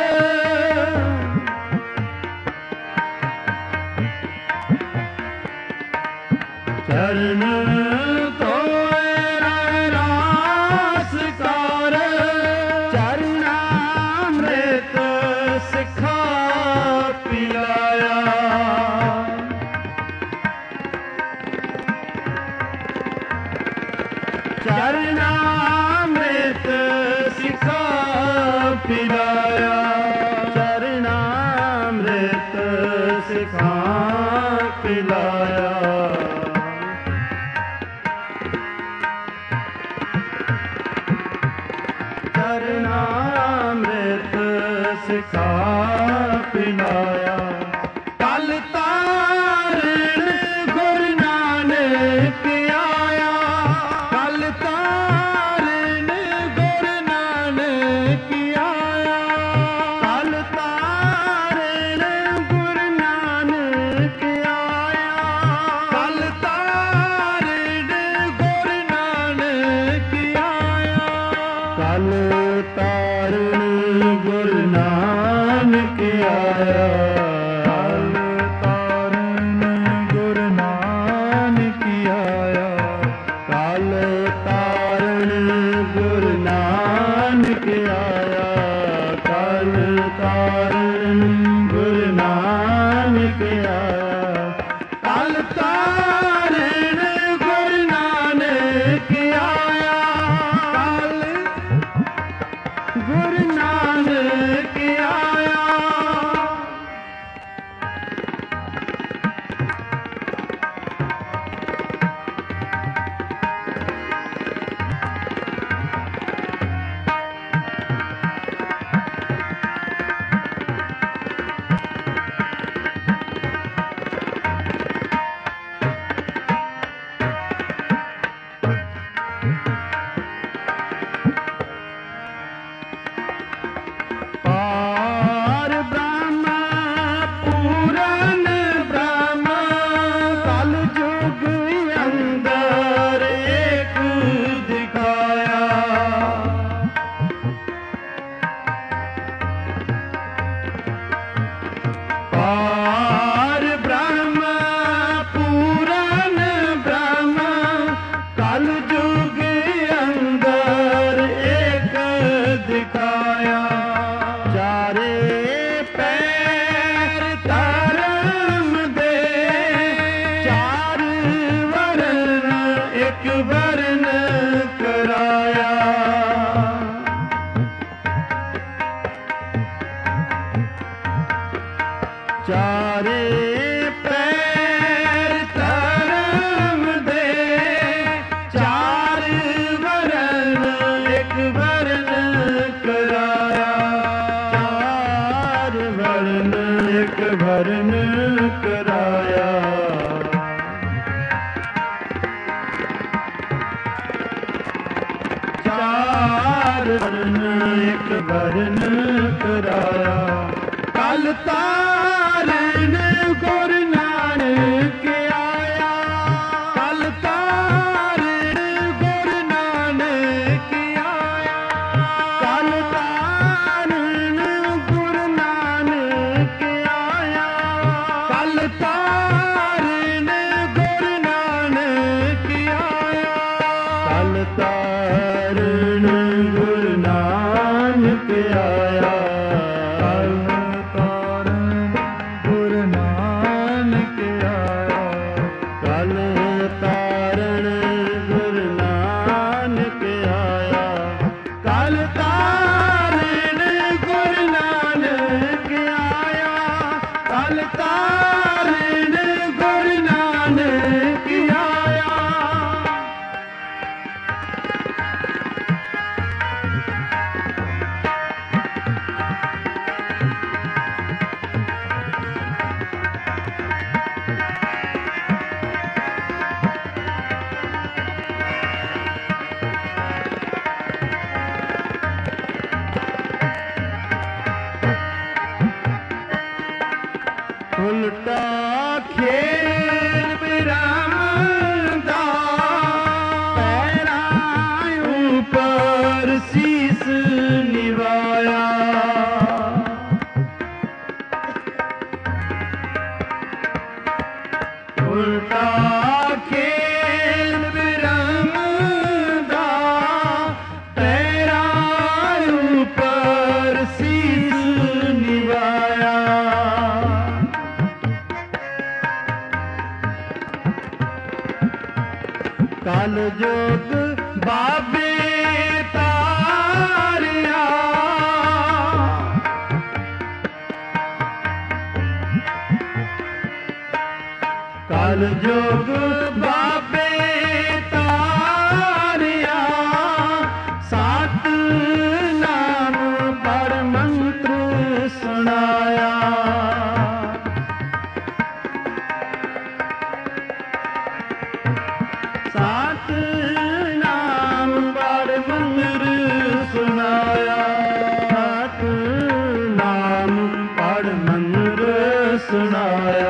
ਚਰਨ ਧੋਏ ਰਾਸ ਕਰ, ਚਰਨਾਮ੍ਰਿਤ ਸਿਖਾ ਪਿਲਾਇਆ। ਚਰਨਾਮ੍ਰਿਤ ਸਿਖਾ ਪਿਲਾਇਆ। ਚਰਨਾਮ੍ਰਿਤ ਸਿਖਾ ਪਿਲਾਇਆ। ਚਰਨਾਮ੍ਰਿਤ ਸਿਖਾ ਪਿਲਾਇਆ। ਕਲ ਤਾਰਨ ਗੁਰੂ ਨਾਨਕ ਆਇਆ। ਕਲ ਤਾਰਨ ਗੁਰੂ ਨਾਨਕ ਆਇਆ। ਕਲ ਤਾਰਨ ਗੁਰੂ ਨਾਨਕ ਆਇਆ। ਕਲ ਤਾਰਨ ਗੁਰੂ ਨਾਨਕ ਆਇਆ। ਕਲ ਤਾਰਨ ਗੁਰੂ ਨਾਨਕ ਆਇਆ। ਕਲ ਤਾਰਨ ਗੁਰੂ ਨਾਨਕ ਆਇਆ। ਕਲ ਤਾਰਨ ਗੁਰੂ ਨਾਨਕ ਆਇਆ। ਕਲ ਤਾਰਨ ਗੁਰੂ ਨਾਨਕ ਆਇਆ। ਕਲ ਗੁਰੂ ਨਾਨਕ ਆਇਆ। ਪਾਰ ਬ੍ਰਹਮ ਪੂਰਨ ਬ੍ਰਹਮ, ਕਲ ਜੁਗ ਅੰਦਰ ਏਕ ਦਿਖਾਇਆ। ਪਾਰ ਬ੍ਰਹਮ ਪੂਰਨ ਬ੍ਰਹਮ, ਕਲ ਜੁਗ ਅੰਦਰ ਏਕ ਦਿਖਾਇਆ। ਚਾਰੇ ਪੈਰ ਧਰਮ ਦੇ, ਚਾਰ ਵਰਨ ਇੱਕ ਵਰਨ ਕਰਾਇਆ। ਚਾਰੇ ਪੈਰ ਧਰਮ ਦੇ, ਚਾਰ ਵਰਨ ਇੱਕ ਵਰਨ ਕਰਾਇਆ। ਚਾਰ ਵਰਨ ਇੱਕ ਵਰਨ ਕਰਾਇਆ। ਚਾਰ ਵਰਨ ਇੱਕ ਵਰਨ ਕਰਾਇਆ। ਕਲ ਤਾਰਨ ਗੁਰੂ ਨਾਨਕ ਆਇਆ। ਕਲ ਤਾਰਨ ਗੁਰੂ ਨਾਨਕ ਆਇਆ। ਕਲ ਤਾਰਨ ਗੁਰੂ ਨਾਨਕ ਆਇਆ। ਕਲ ਤਾਰਨ ਗੁਰੂ ਨਾਨਕ ਆਇਆ। ਕਲ ਤਾਰਨ ਗੁਰੂ ਨਾਨਕ ਆਇਆ। ਉਲਟਾ ਉਲਟਾ ਖੇਲ ਬਿਰੰਗਾ ਤੇਰਾ ਉਪਰ ਸੀਸ ਨਿਵਾਇਆ। ਕਲ ਜੋਗ ਬਾਬੇ ਤਾਰਿਆ ਕਲ ਜੋਗ ਬਾਬੇ ਤਾਰਿਆ ਸਤ ਨਾਮ ਪੜ ਮੰਤਰ ਸੁਣਾਇਆ। ਸਤ ਨਾਮ ਪੜ ਮੰਤਰ ਸੁਣਾਇਆ। ਸਤ ਨਾਮ ਪੜ ਮੰਤਰ ਸੁਣਾਇਆ।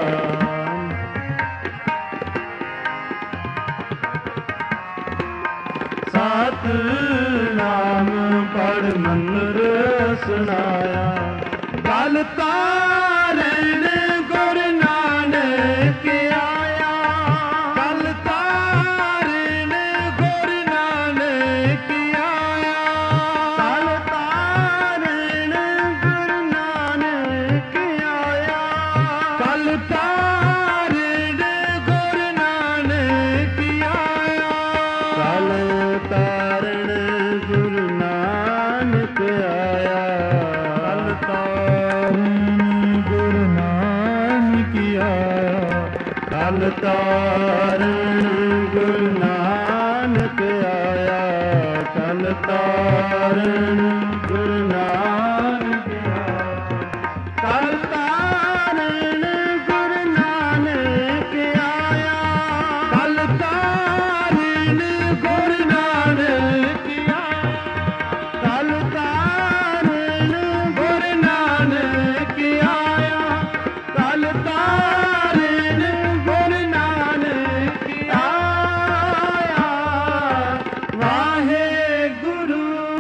ਸਤ ਨਾਮ ਪੜ ਮੰਤਰ ਸੁਣਾਇਆ। ਗਲ ਤਾਰਨ ਗੁਰ ਨਾਨਕ ਆਇਆ। ਗਲ ਤਾਰਨ ਗੁਰ ਨਾਨਕ ਆਇਆ। ਗਲ ਤਾਰਨ ਗੁਰ ਨਾਨਕ ਆਇਆ। ਗਲ ਤਾਰਨ ਗੁਰ ਨਾਨਕ ਆਇਆ। ਕਲ ਤਾਰਨ ਗੁਰੂ ਨਾਨਕ ਆਇਆ। ਕਲ ਤਾਰਨ ਗੁਰੂ ਨਾਨਕ ਆਇਆ। ਕਲ ਤਾਰਨ ਗੁਰੂ ਨਾਨਕ ਆਇਆ। ਕਲ ਤਾਰਨ ਗੁਰੂ ਨਾਨਕ ਆਇਆ। ਕਲ ਤਾਰਨ ਗੁਰੂ ਨਾਨਕ ਆਇਆ। ਕਲ ਤਾਰਨ ਗੁਰੂ ਨਾਨਕ ਆਇਆ। ਕਲ ਤਾਰਨ ਗੁਰੂ ਨਾਨਕ ਆਇਆ। ਕਲ ਤਾਰਨ ਗੁਰੂ ਨਾਨਕ ਆਇਆ। ਵਾਹਿਗੁਰੂ।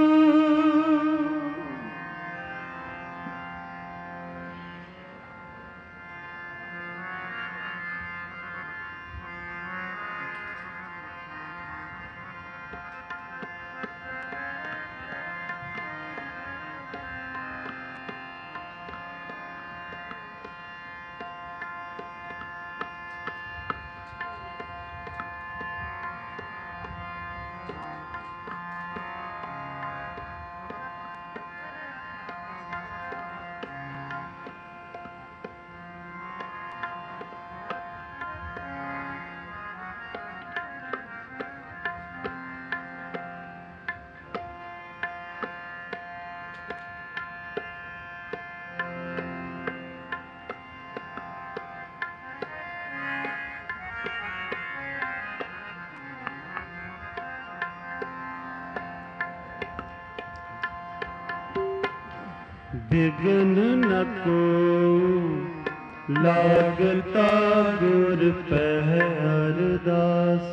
बिघ्न न को लागता गुर पह अरदास।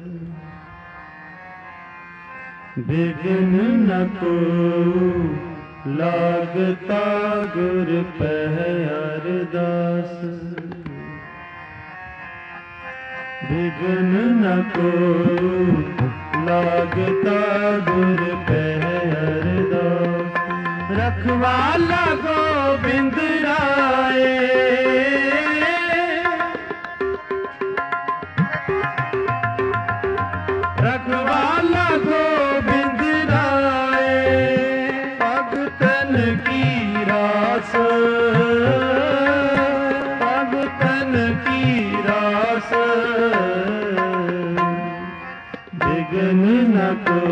बिघ्न न को लागता गुर पह अरदास। बिघ्न न को लागता गुर पह अरदास। रखवाला गोबिंद राए। रखवाला गोबिंद राए। भगतन की रास। भगतन की रास। बिघ्न न को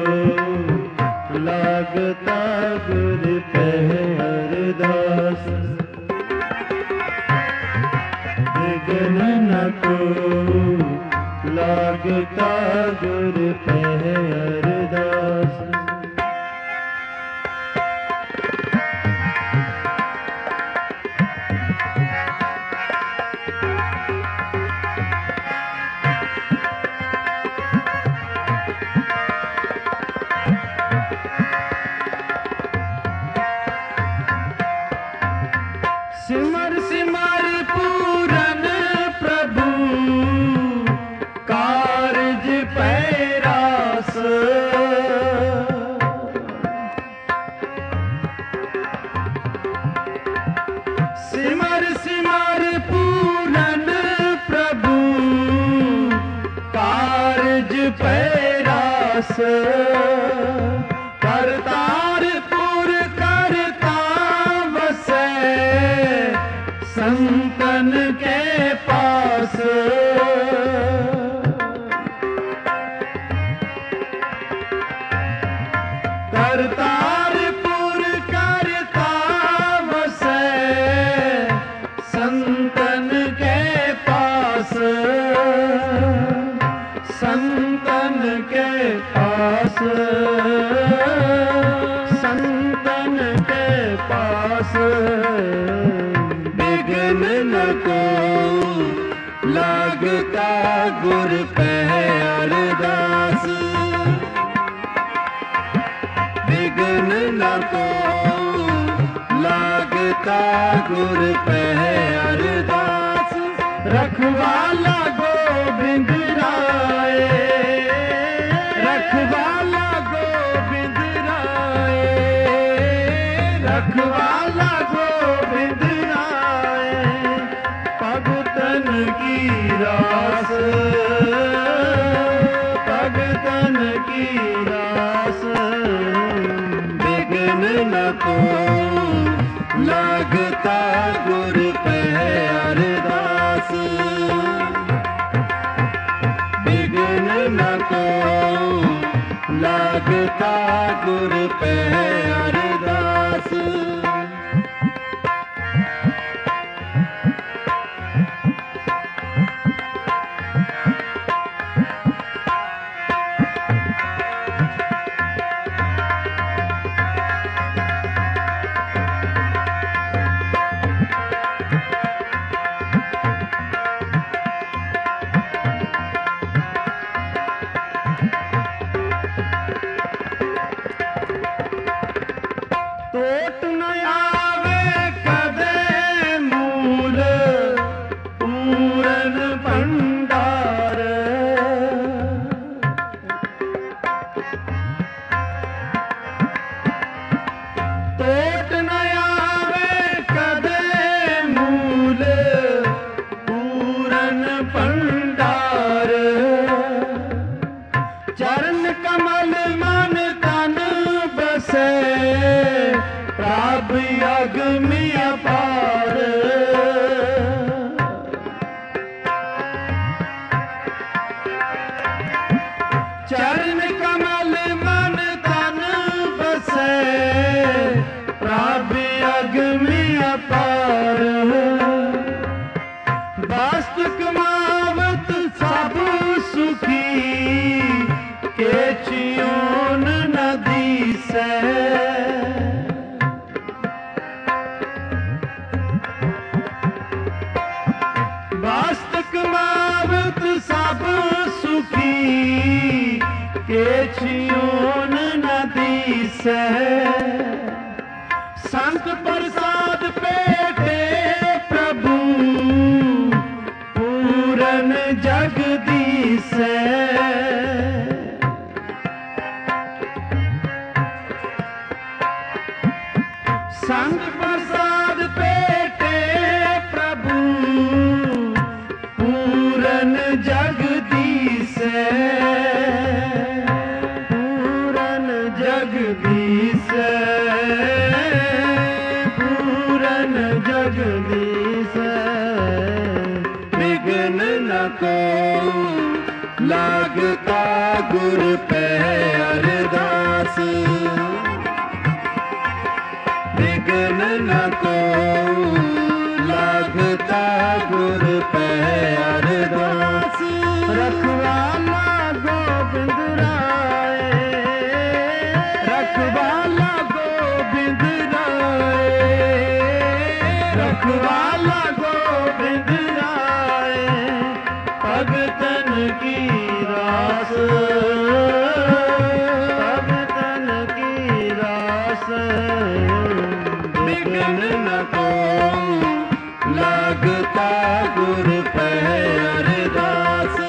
लागता गुर पह अरदास। बिघ्न न को लागता गुर पह अरदास। सिमर सिमर पूरन प्रभु पैरास करतारपुर करता बसे संतन के पास करतारपुर करता बसे संतन के पास संतन के पास संतन के पास विघ्न न को लगता गुर पे अरदास विघ्न न को लगता गुर पे अरदास रखवाला गोविंद राय रखवाला गोविंद राय रखवाला गोविंद राय भगतन की रास भगतन की रास विघ्न न को लगता गुर पे अरदास विघ्न न को लगता गुर पे अरदास टोट न आवे कदे मूल पूरन भंडार टोट न आवे कदे मूल पूरन भंडार चरण कमल मन तन बसे प्रभ अग्नि अपार चरण कमल मन तन बसे प्रभ अग्नि अपार वास्तुक मावत सब सुखी के चियोन नदी से वास्तुक मावत सब सुखी के चियोन नदी से संत प्रसाद पेटे प्रभु पूरन जगदीश संत प्रसाद पेटे प्रभु पूरन जगदीश पूरन जगदीश पूरन जगदीश विघ्न न को लगता गुर पे अरदास विघ्न न को लगता गुर पे अरदास रखवाला गोविंद राय रखवाला गोविंद राय रखवाला गोविंद राय भगतन की रास भगतन की रास विघ्न न को लगता गुर पे अरदास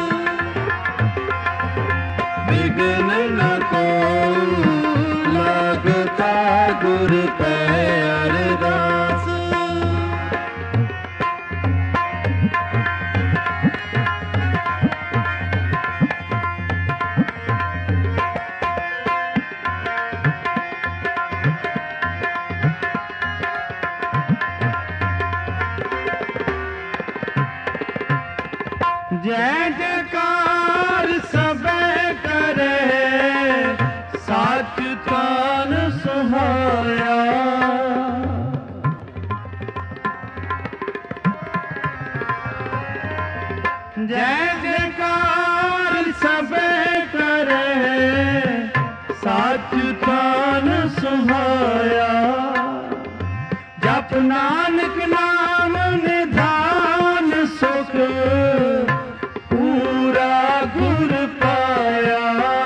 विघ्न न को लगता गुर पे अरदास जय जयकार सबे करे साच तान सुहाया। जय जयकार सबे करे साच तान सुहाया। जप नानक नाम निधान सुख पूरा गुर पाया।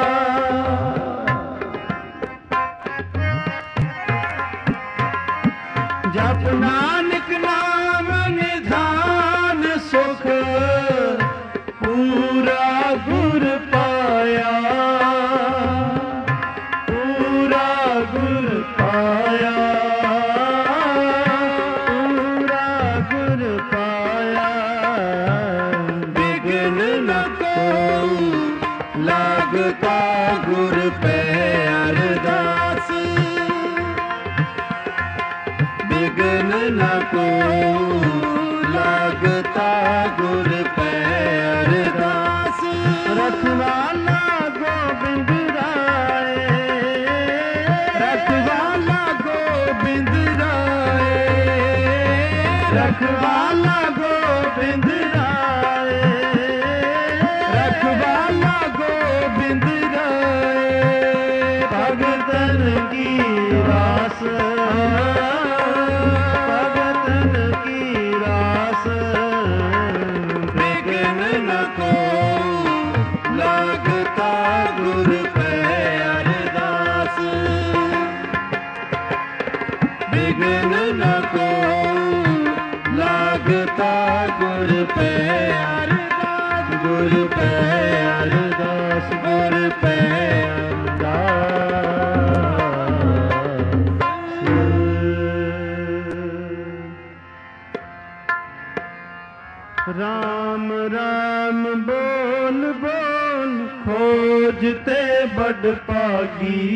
जप नानक नाम निधान सुख पूरा गुर पाया। पूरा गुर पाया। पूरा गुर पाया। बिघ्न न कोई लागता गुर पे अरदास। बिघ्न न कोई लागता गुर पे अरदास। रखवाला गोबिंद राय। रखवाला गोबिंद राय। रखवाला गोबिंद राय। रखवाला गोबिंद राय। भगतन की रास। भगतन की रास। बिघ्न न कोई लागता गुर पे अरदास। बिघ्न न कोई लागता गुर पे अरदास। गुर पे अरदास। गुर पे राम राम बोल बोल खोजते बड़ पागी।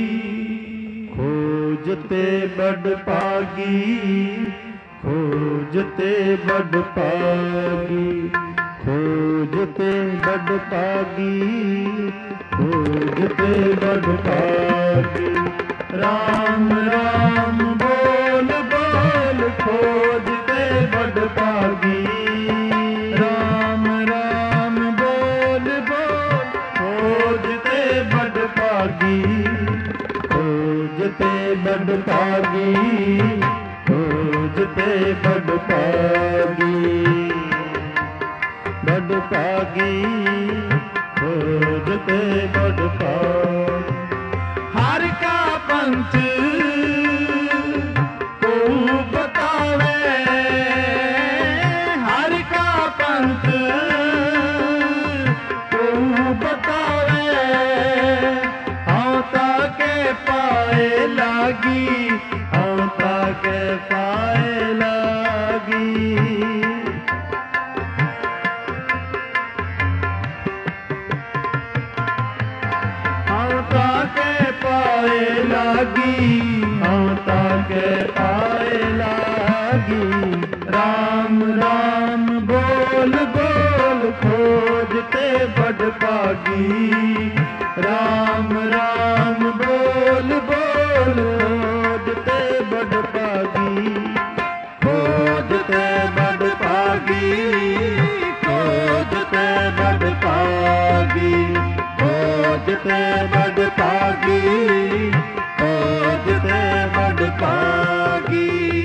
खोजते बड़ पागी। खोजते बड़ पागी। खोजते बड़ पागी। खोजते बड़ पागी। राम राम बोल बोल खोजते बड़ पागी। राम राम बोल बोल खोजते बड़ पागी। खोजते बड़ पागी। खोजते बड़ पागी। बड़ पागी। खोजते बड़ पागी। हर का पंथ को बतावे। हर का पंथ को बतावे। औता के पाए लागी। औता के पाए लागी। औता के पाए लागी। औता के पाए लागी। राम राम बोल बोल खोजते बड़ पागी। राम राम बोल बोल खोजते बड़ पागी। खोजते बड़ पागी। खोजते बड़ पागी। खोजते बड़ पागी। खोजते बड़ पागी।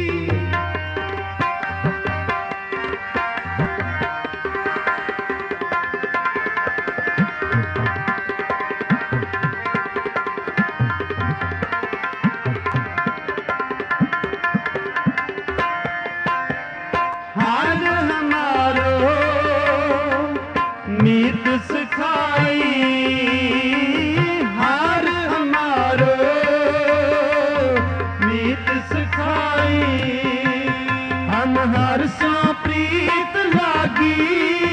हाल हमारो मीत सिखाई। हार हमारो मीत सिखाई। हम हर सो प्रीत लागी।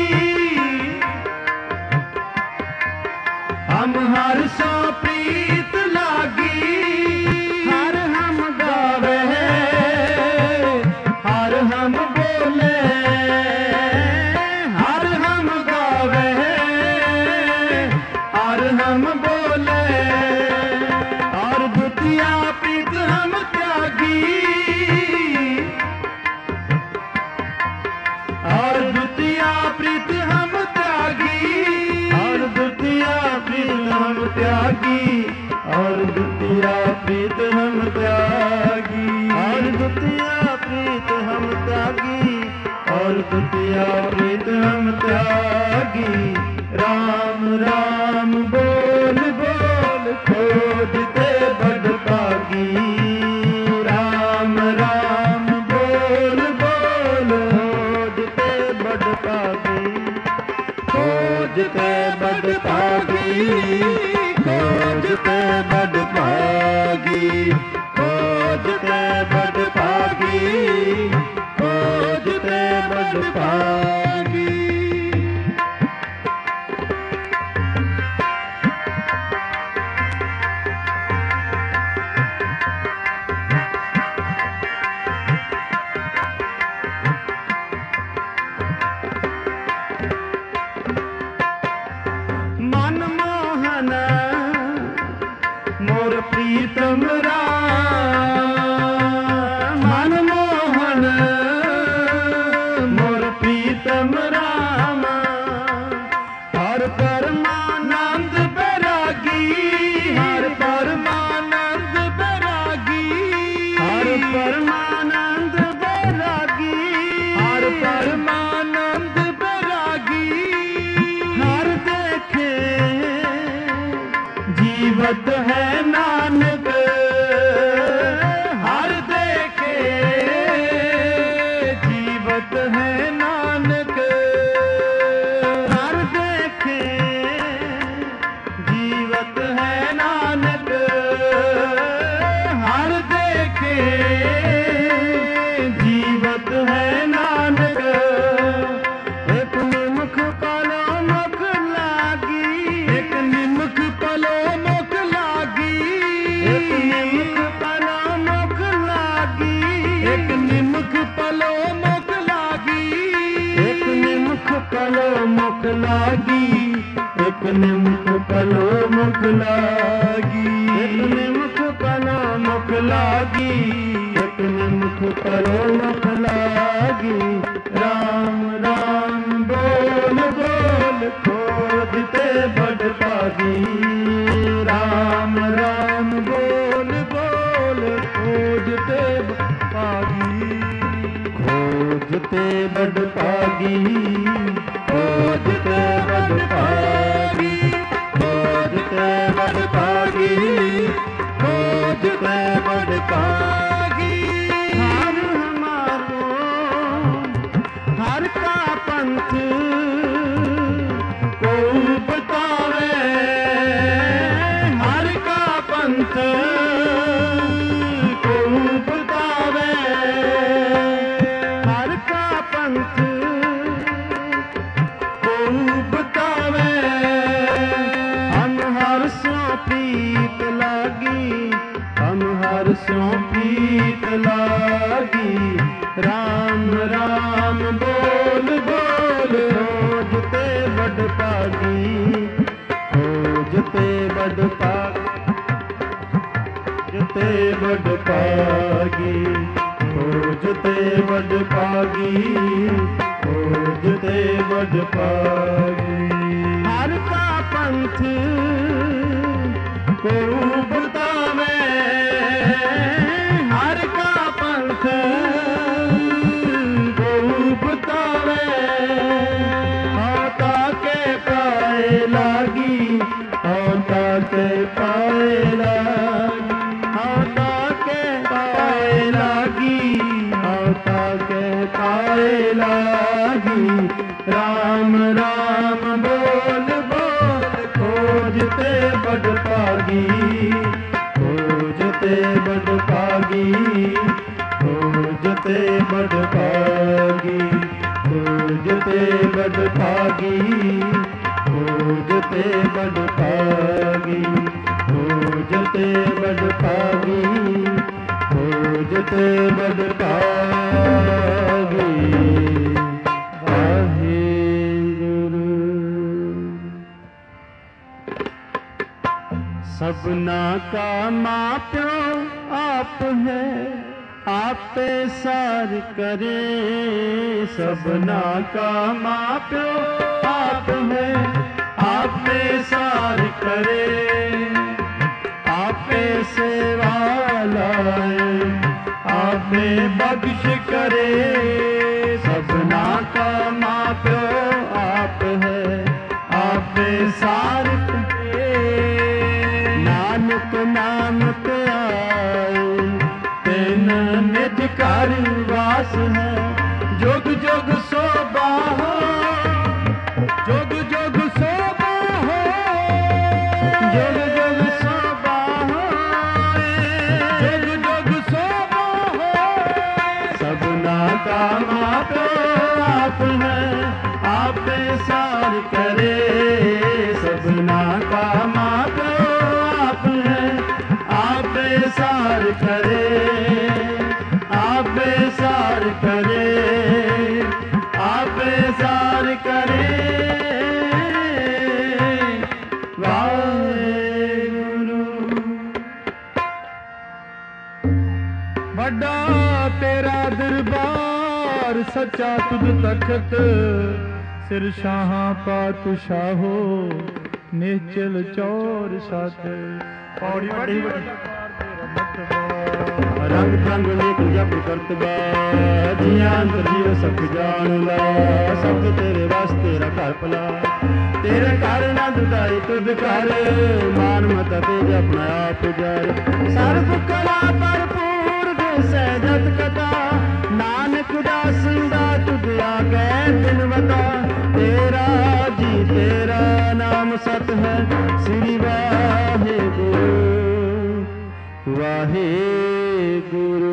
हम हर सो प्रीत लागी। हर हम गावे। हर हम बोले। हर हम गावे। और द्वितीया प्रीत हम त्यागी, और द्वितीया प्रीत हम त्यागी, और द्वितीया प्रीत हम त्यागी। राम राम बोल बोल खोजते बड़ पागी, राम राम बोल बोल खोजते बड़ पागी, खोजते बड़ पागी, खोजते बड़ पागी, खोजते बड़ पागी, खोजते बड़ पागी। मनमोहन मोर प्रीतम राम, मनमोहन मोर प्रीतम राम, हर परमानंद बैरागी, हर परमानंद बैरागी, हर परमानंद बैरागी, हर परमानंद बैरागी। हर देखे जीवत है नानक, हर देखे जीवत है नानक, हर देखे जीवत है नानक, हर देखे जीवत है नानक। एक निमुख पलो मुख लागी, एक निमुख पलो मुख लागी, एक निमुख पलो मुख लागी, एक निमुख पलो मुख लागी, एक निमुख पलो मुख लागी, एक निमुख पलो मुख लागी, एक निमुख पलो मुख लागी, एक निमुख पलो मुख लागी। राम राम बोल बोल खोजते बड़ पागी, राम राम बोल बोल खोजते बड़ पागी, खोजते बड़ पागी, खोजते बड़ पागी, खोजते बड़ पागी, खोजते बड़ पागी। हर हमारो हर का पंथ को बतावे, हर का पंथ को बतावे, हर का पंथ को बतावे। हम हर सो प्रीत लागी, हम हर सो प्रीत लागी। राम राम बोल बोल खोजते बड़ पागी, खोजते बड़ पागी, खोजते बड़ पागी, खोजते बड़ पागी, खोजते बड़ पागी। हर का पंथ को बतावे, हर का पंथ को बतावे। आता के पाए लागी, आता के पाए लागी, आता के पाए लागी, आता के पाए लागी। राम राम बोल बोल खोजते बड़ पागी, खोजते बड़ पागी, खोजते बड़ पागी, खोजते बड़ पागी, खोजते बड़ पागी, खोजते बड़ पागी, खोजते बड़ पागी। सबना का माँ प्यो आप है, आप पे सार करे। सबना का माँ प्यो आप है, आप पे सार करे। आप सेवा लाए, आपे बख्श करे। सबना का माँ प्यो आप है, आपे सार करे। नानक नाम ते आए, तिन निज घर वास है। जुग जुग शोभा हो, जुग जुग शोभा हो, जुग जुग शोभा हो, जुग जुग शोभा हो। सबना का माप आप है, आपे सार करे। सबना का माप आप है, आपे सार करे। आपे सार करे, आपे सार करे। वाहेगुरु। ਵੱਡਾ ਤੇਰਾ ਦਰਬਾਰ ਸੱਚਾ ਤੁਧ ਤਖਤ। ਸਿਰ ਸ਼ਾਹਾਂ ਪਾਤਸ਼ਾਹੋ ਨਿਹਚਲ ਚੌਰ ਸਤ। ਪੌੜੀ ਵੱਡੀ ਰੰਗ ਰੰਗ ਲੇਖ ਜਪ ਕਰਤਬਾ, ਜੀਆਂ ਅੰਦਰ ਜੀਉ ਸਭ ਜਾਣ ਲਾ। ਸਭ ਤੇਰੇ ਵਾਸਤੇ ਰਾ ਘਰ ਭਲਾ, ਤੇਰੇ ਘਰ ਨੰਦ ਦਾਈ ਤੁਧ ਘਰ। ਮਾਨ ਮਤਾ ਤੇ ਆਪਣਾ ਆਪ ਜਰ, ਸਰਬ ਕਲਾ ਭਰਪੂਰ ਦਿਸੈ ਜਤ ਕਥਾ। ਨਾਨਕ ਦਾਸ ਦਾ ਤੁਧ ਆਗੇ ਦਿਨ ਵਤਾ। ਤੇਰਾ ਜੀ ਤੇਰਾ ਨਾਮ ਸਤ ਹੈ, ਸ੍ਰੀ ਵਾਹਿਗੁਰੂ ਵਾਹਿਗੁਰੂ।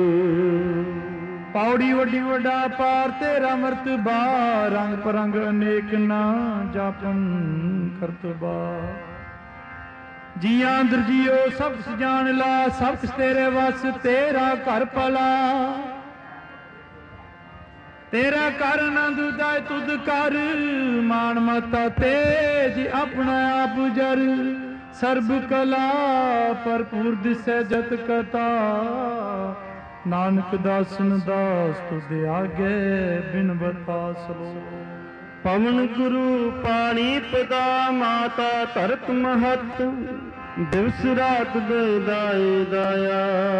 ਪੌੜੀ ਵੱਡੀ ਵੱਡਾ ਪਾਰ ਤੇਰਾ ਮਰਤਬਾ। ਰੰਗ ਪਰੰਗ ਅਨੇਕ ਨਾ ਜਾਪਨ ਕਰਤਬਾ। ਜੀਆਂ ਅੰਦਰ ਜੀਓ ਸਭ ਜਾਣ ਲਾ। ਸਭ ਤੇਰੇ ਵਸ ਤੇਰਾ ਘਰ ਭਲਾ। ਤੇਰਾ ਕਰ ਆਨੰਦ ਉਦਾਇ ਤੁਧ ਕਰ। ਮਾਨ ਮਤਾ ਤੇਜ ਆਪਣਾ ਆਪ ਜਰ। ਸਰਬ ਕਲਾ ਭਰਪੂਰ ਦਿਸੈ ਜਤ ਕਥਾ। ਨਾਨਕ ਦਾਸਨ ਦਾਸ ਤੁਧ ਆਗੇ ਬਿਨ ਬਰਪਾਸ ਲੋ। ਪਵਨ ਗੁਰੂ ਪਾਣੀ ਪਿਤਾ ਮਾਤਾ ਧਰਤ ਮਹਤ। ਦਿਵਸ ਰਾਤ ਬੇਦਾਏ ਦਾਇਆ,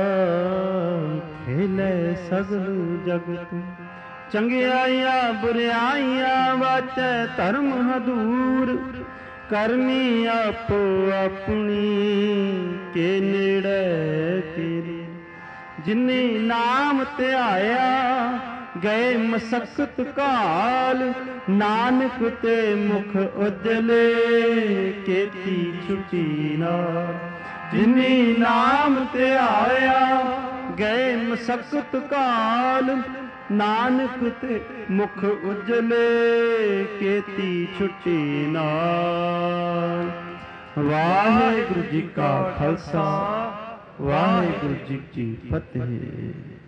ਖੇਲੇ ਸਗਲ ਜਗਤ। ਚੰਗਿਆਈਆਂ ਬੁਰਿਆਈਆਂ ਵਾਚੈ ਧਰਮ ਹਦੂਰ। ਕਰਨੀ ਆਪੋ ਆਪਣੀ ਕੇ ਨੇੜੇ ਤੇਰੇ। ਜਿਨੇ ਨਾਮ ਧਿਆਇਆ ਗਏ ਮਸਕਤ ਕਾਲ। ਨਾਨਕ ਤੇ ਮੁਖ ਉਜਲੇ ਕੀਤੀ ਛੁਟੀ ਨਾਲ। ਜਿਨੇ ਨਾਮ ਧਿਆਇਆ ਗਏ ਮਸਕਤ ਕਾਲ। ਨਾਨਕ ਤੇ ਮੁਖ ਉਜਲੇ ਕੀਤੀ ਛੁੱਟੀ ਨਾਲ। ਵਾਹਿਗੁਰੂ ਜੀ ਕਾ ਖਾਲਸਾ, ਵਾਹਿਗੁਰੂ ਜੀ ਕੀ ਫਤਿਹ।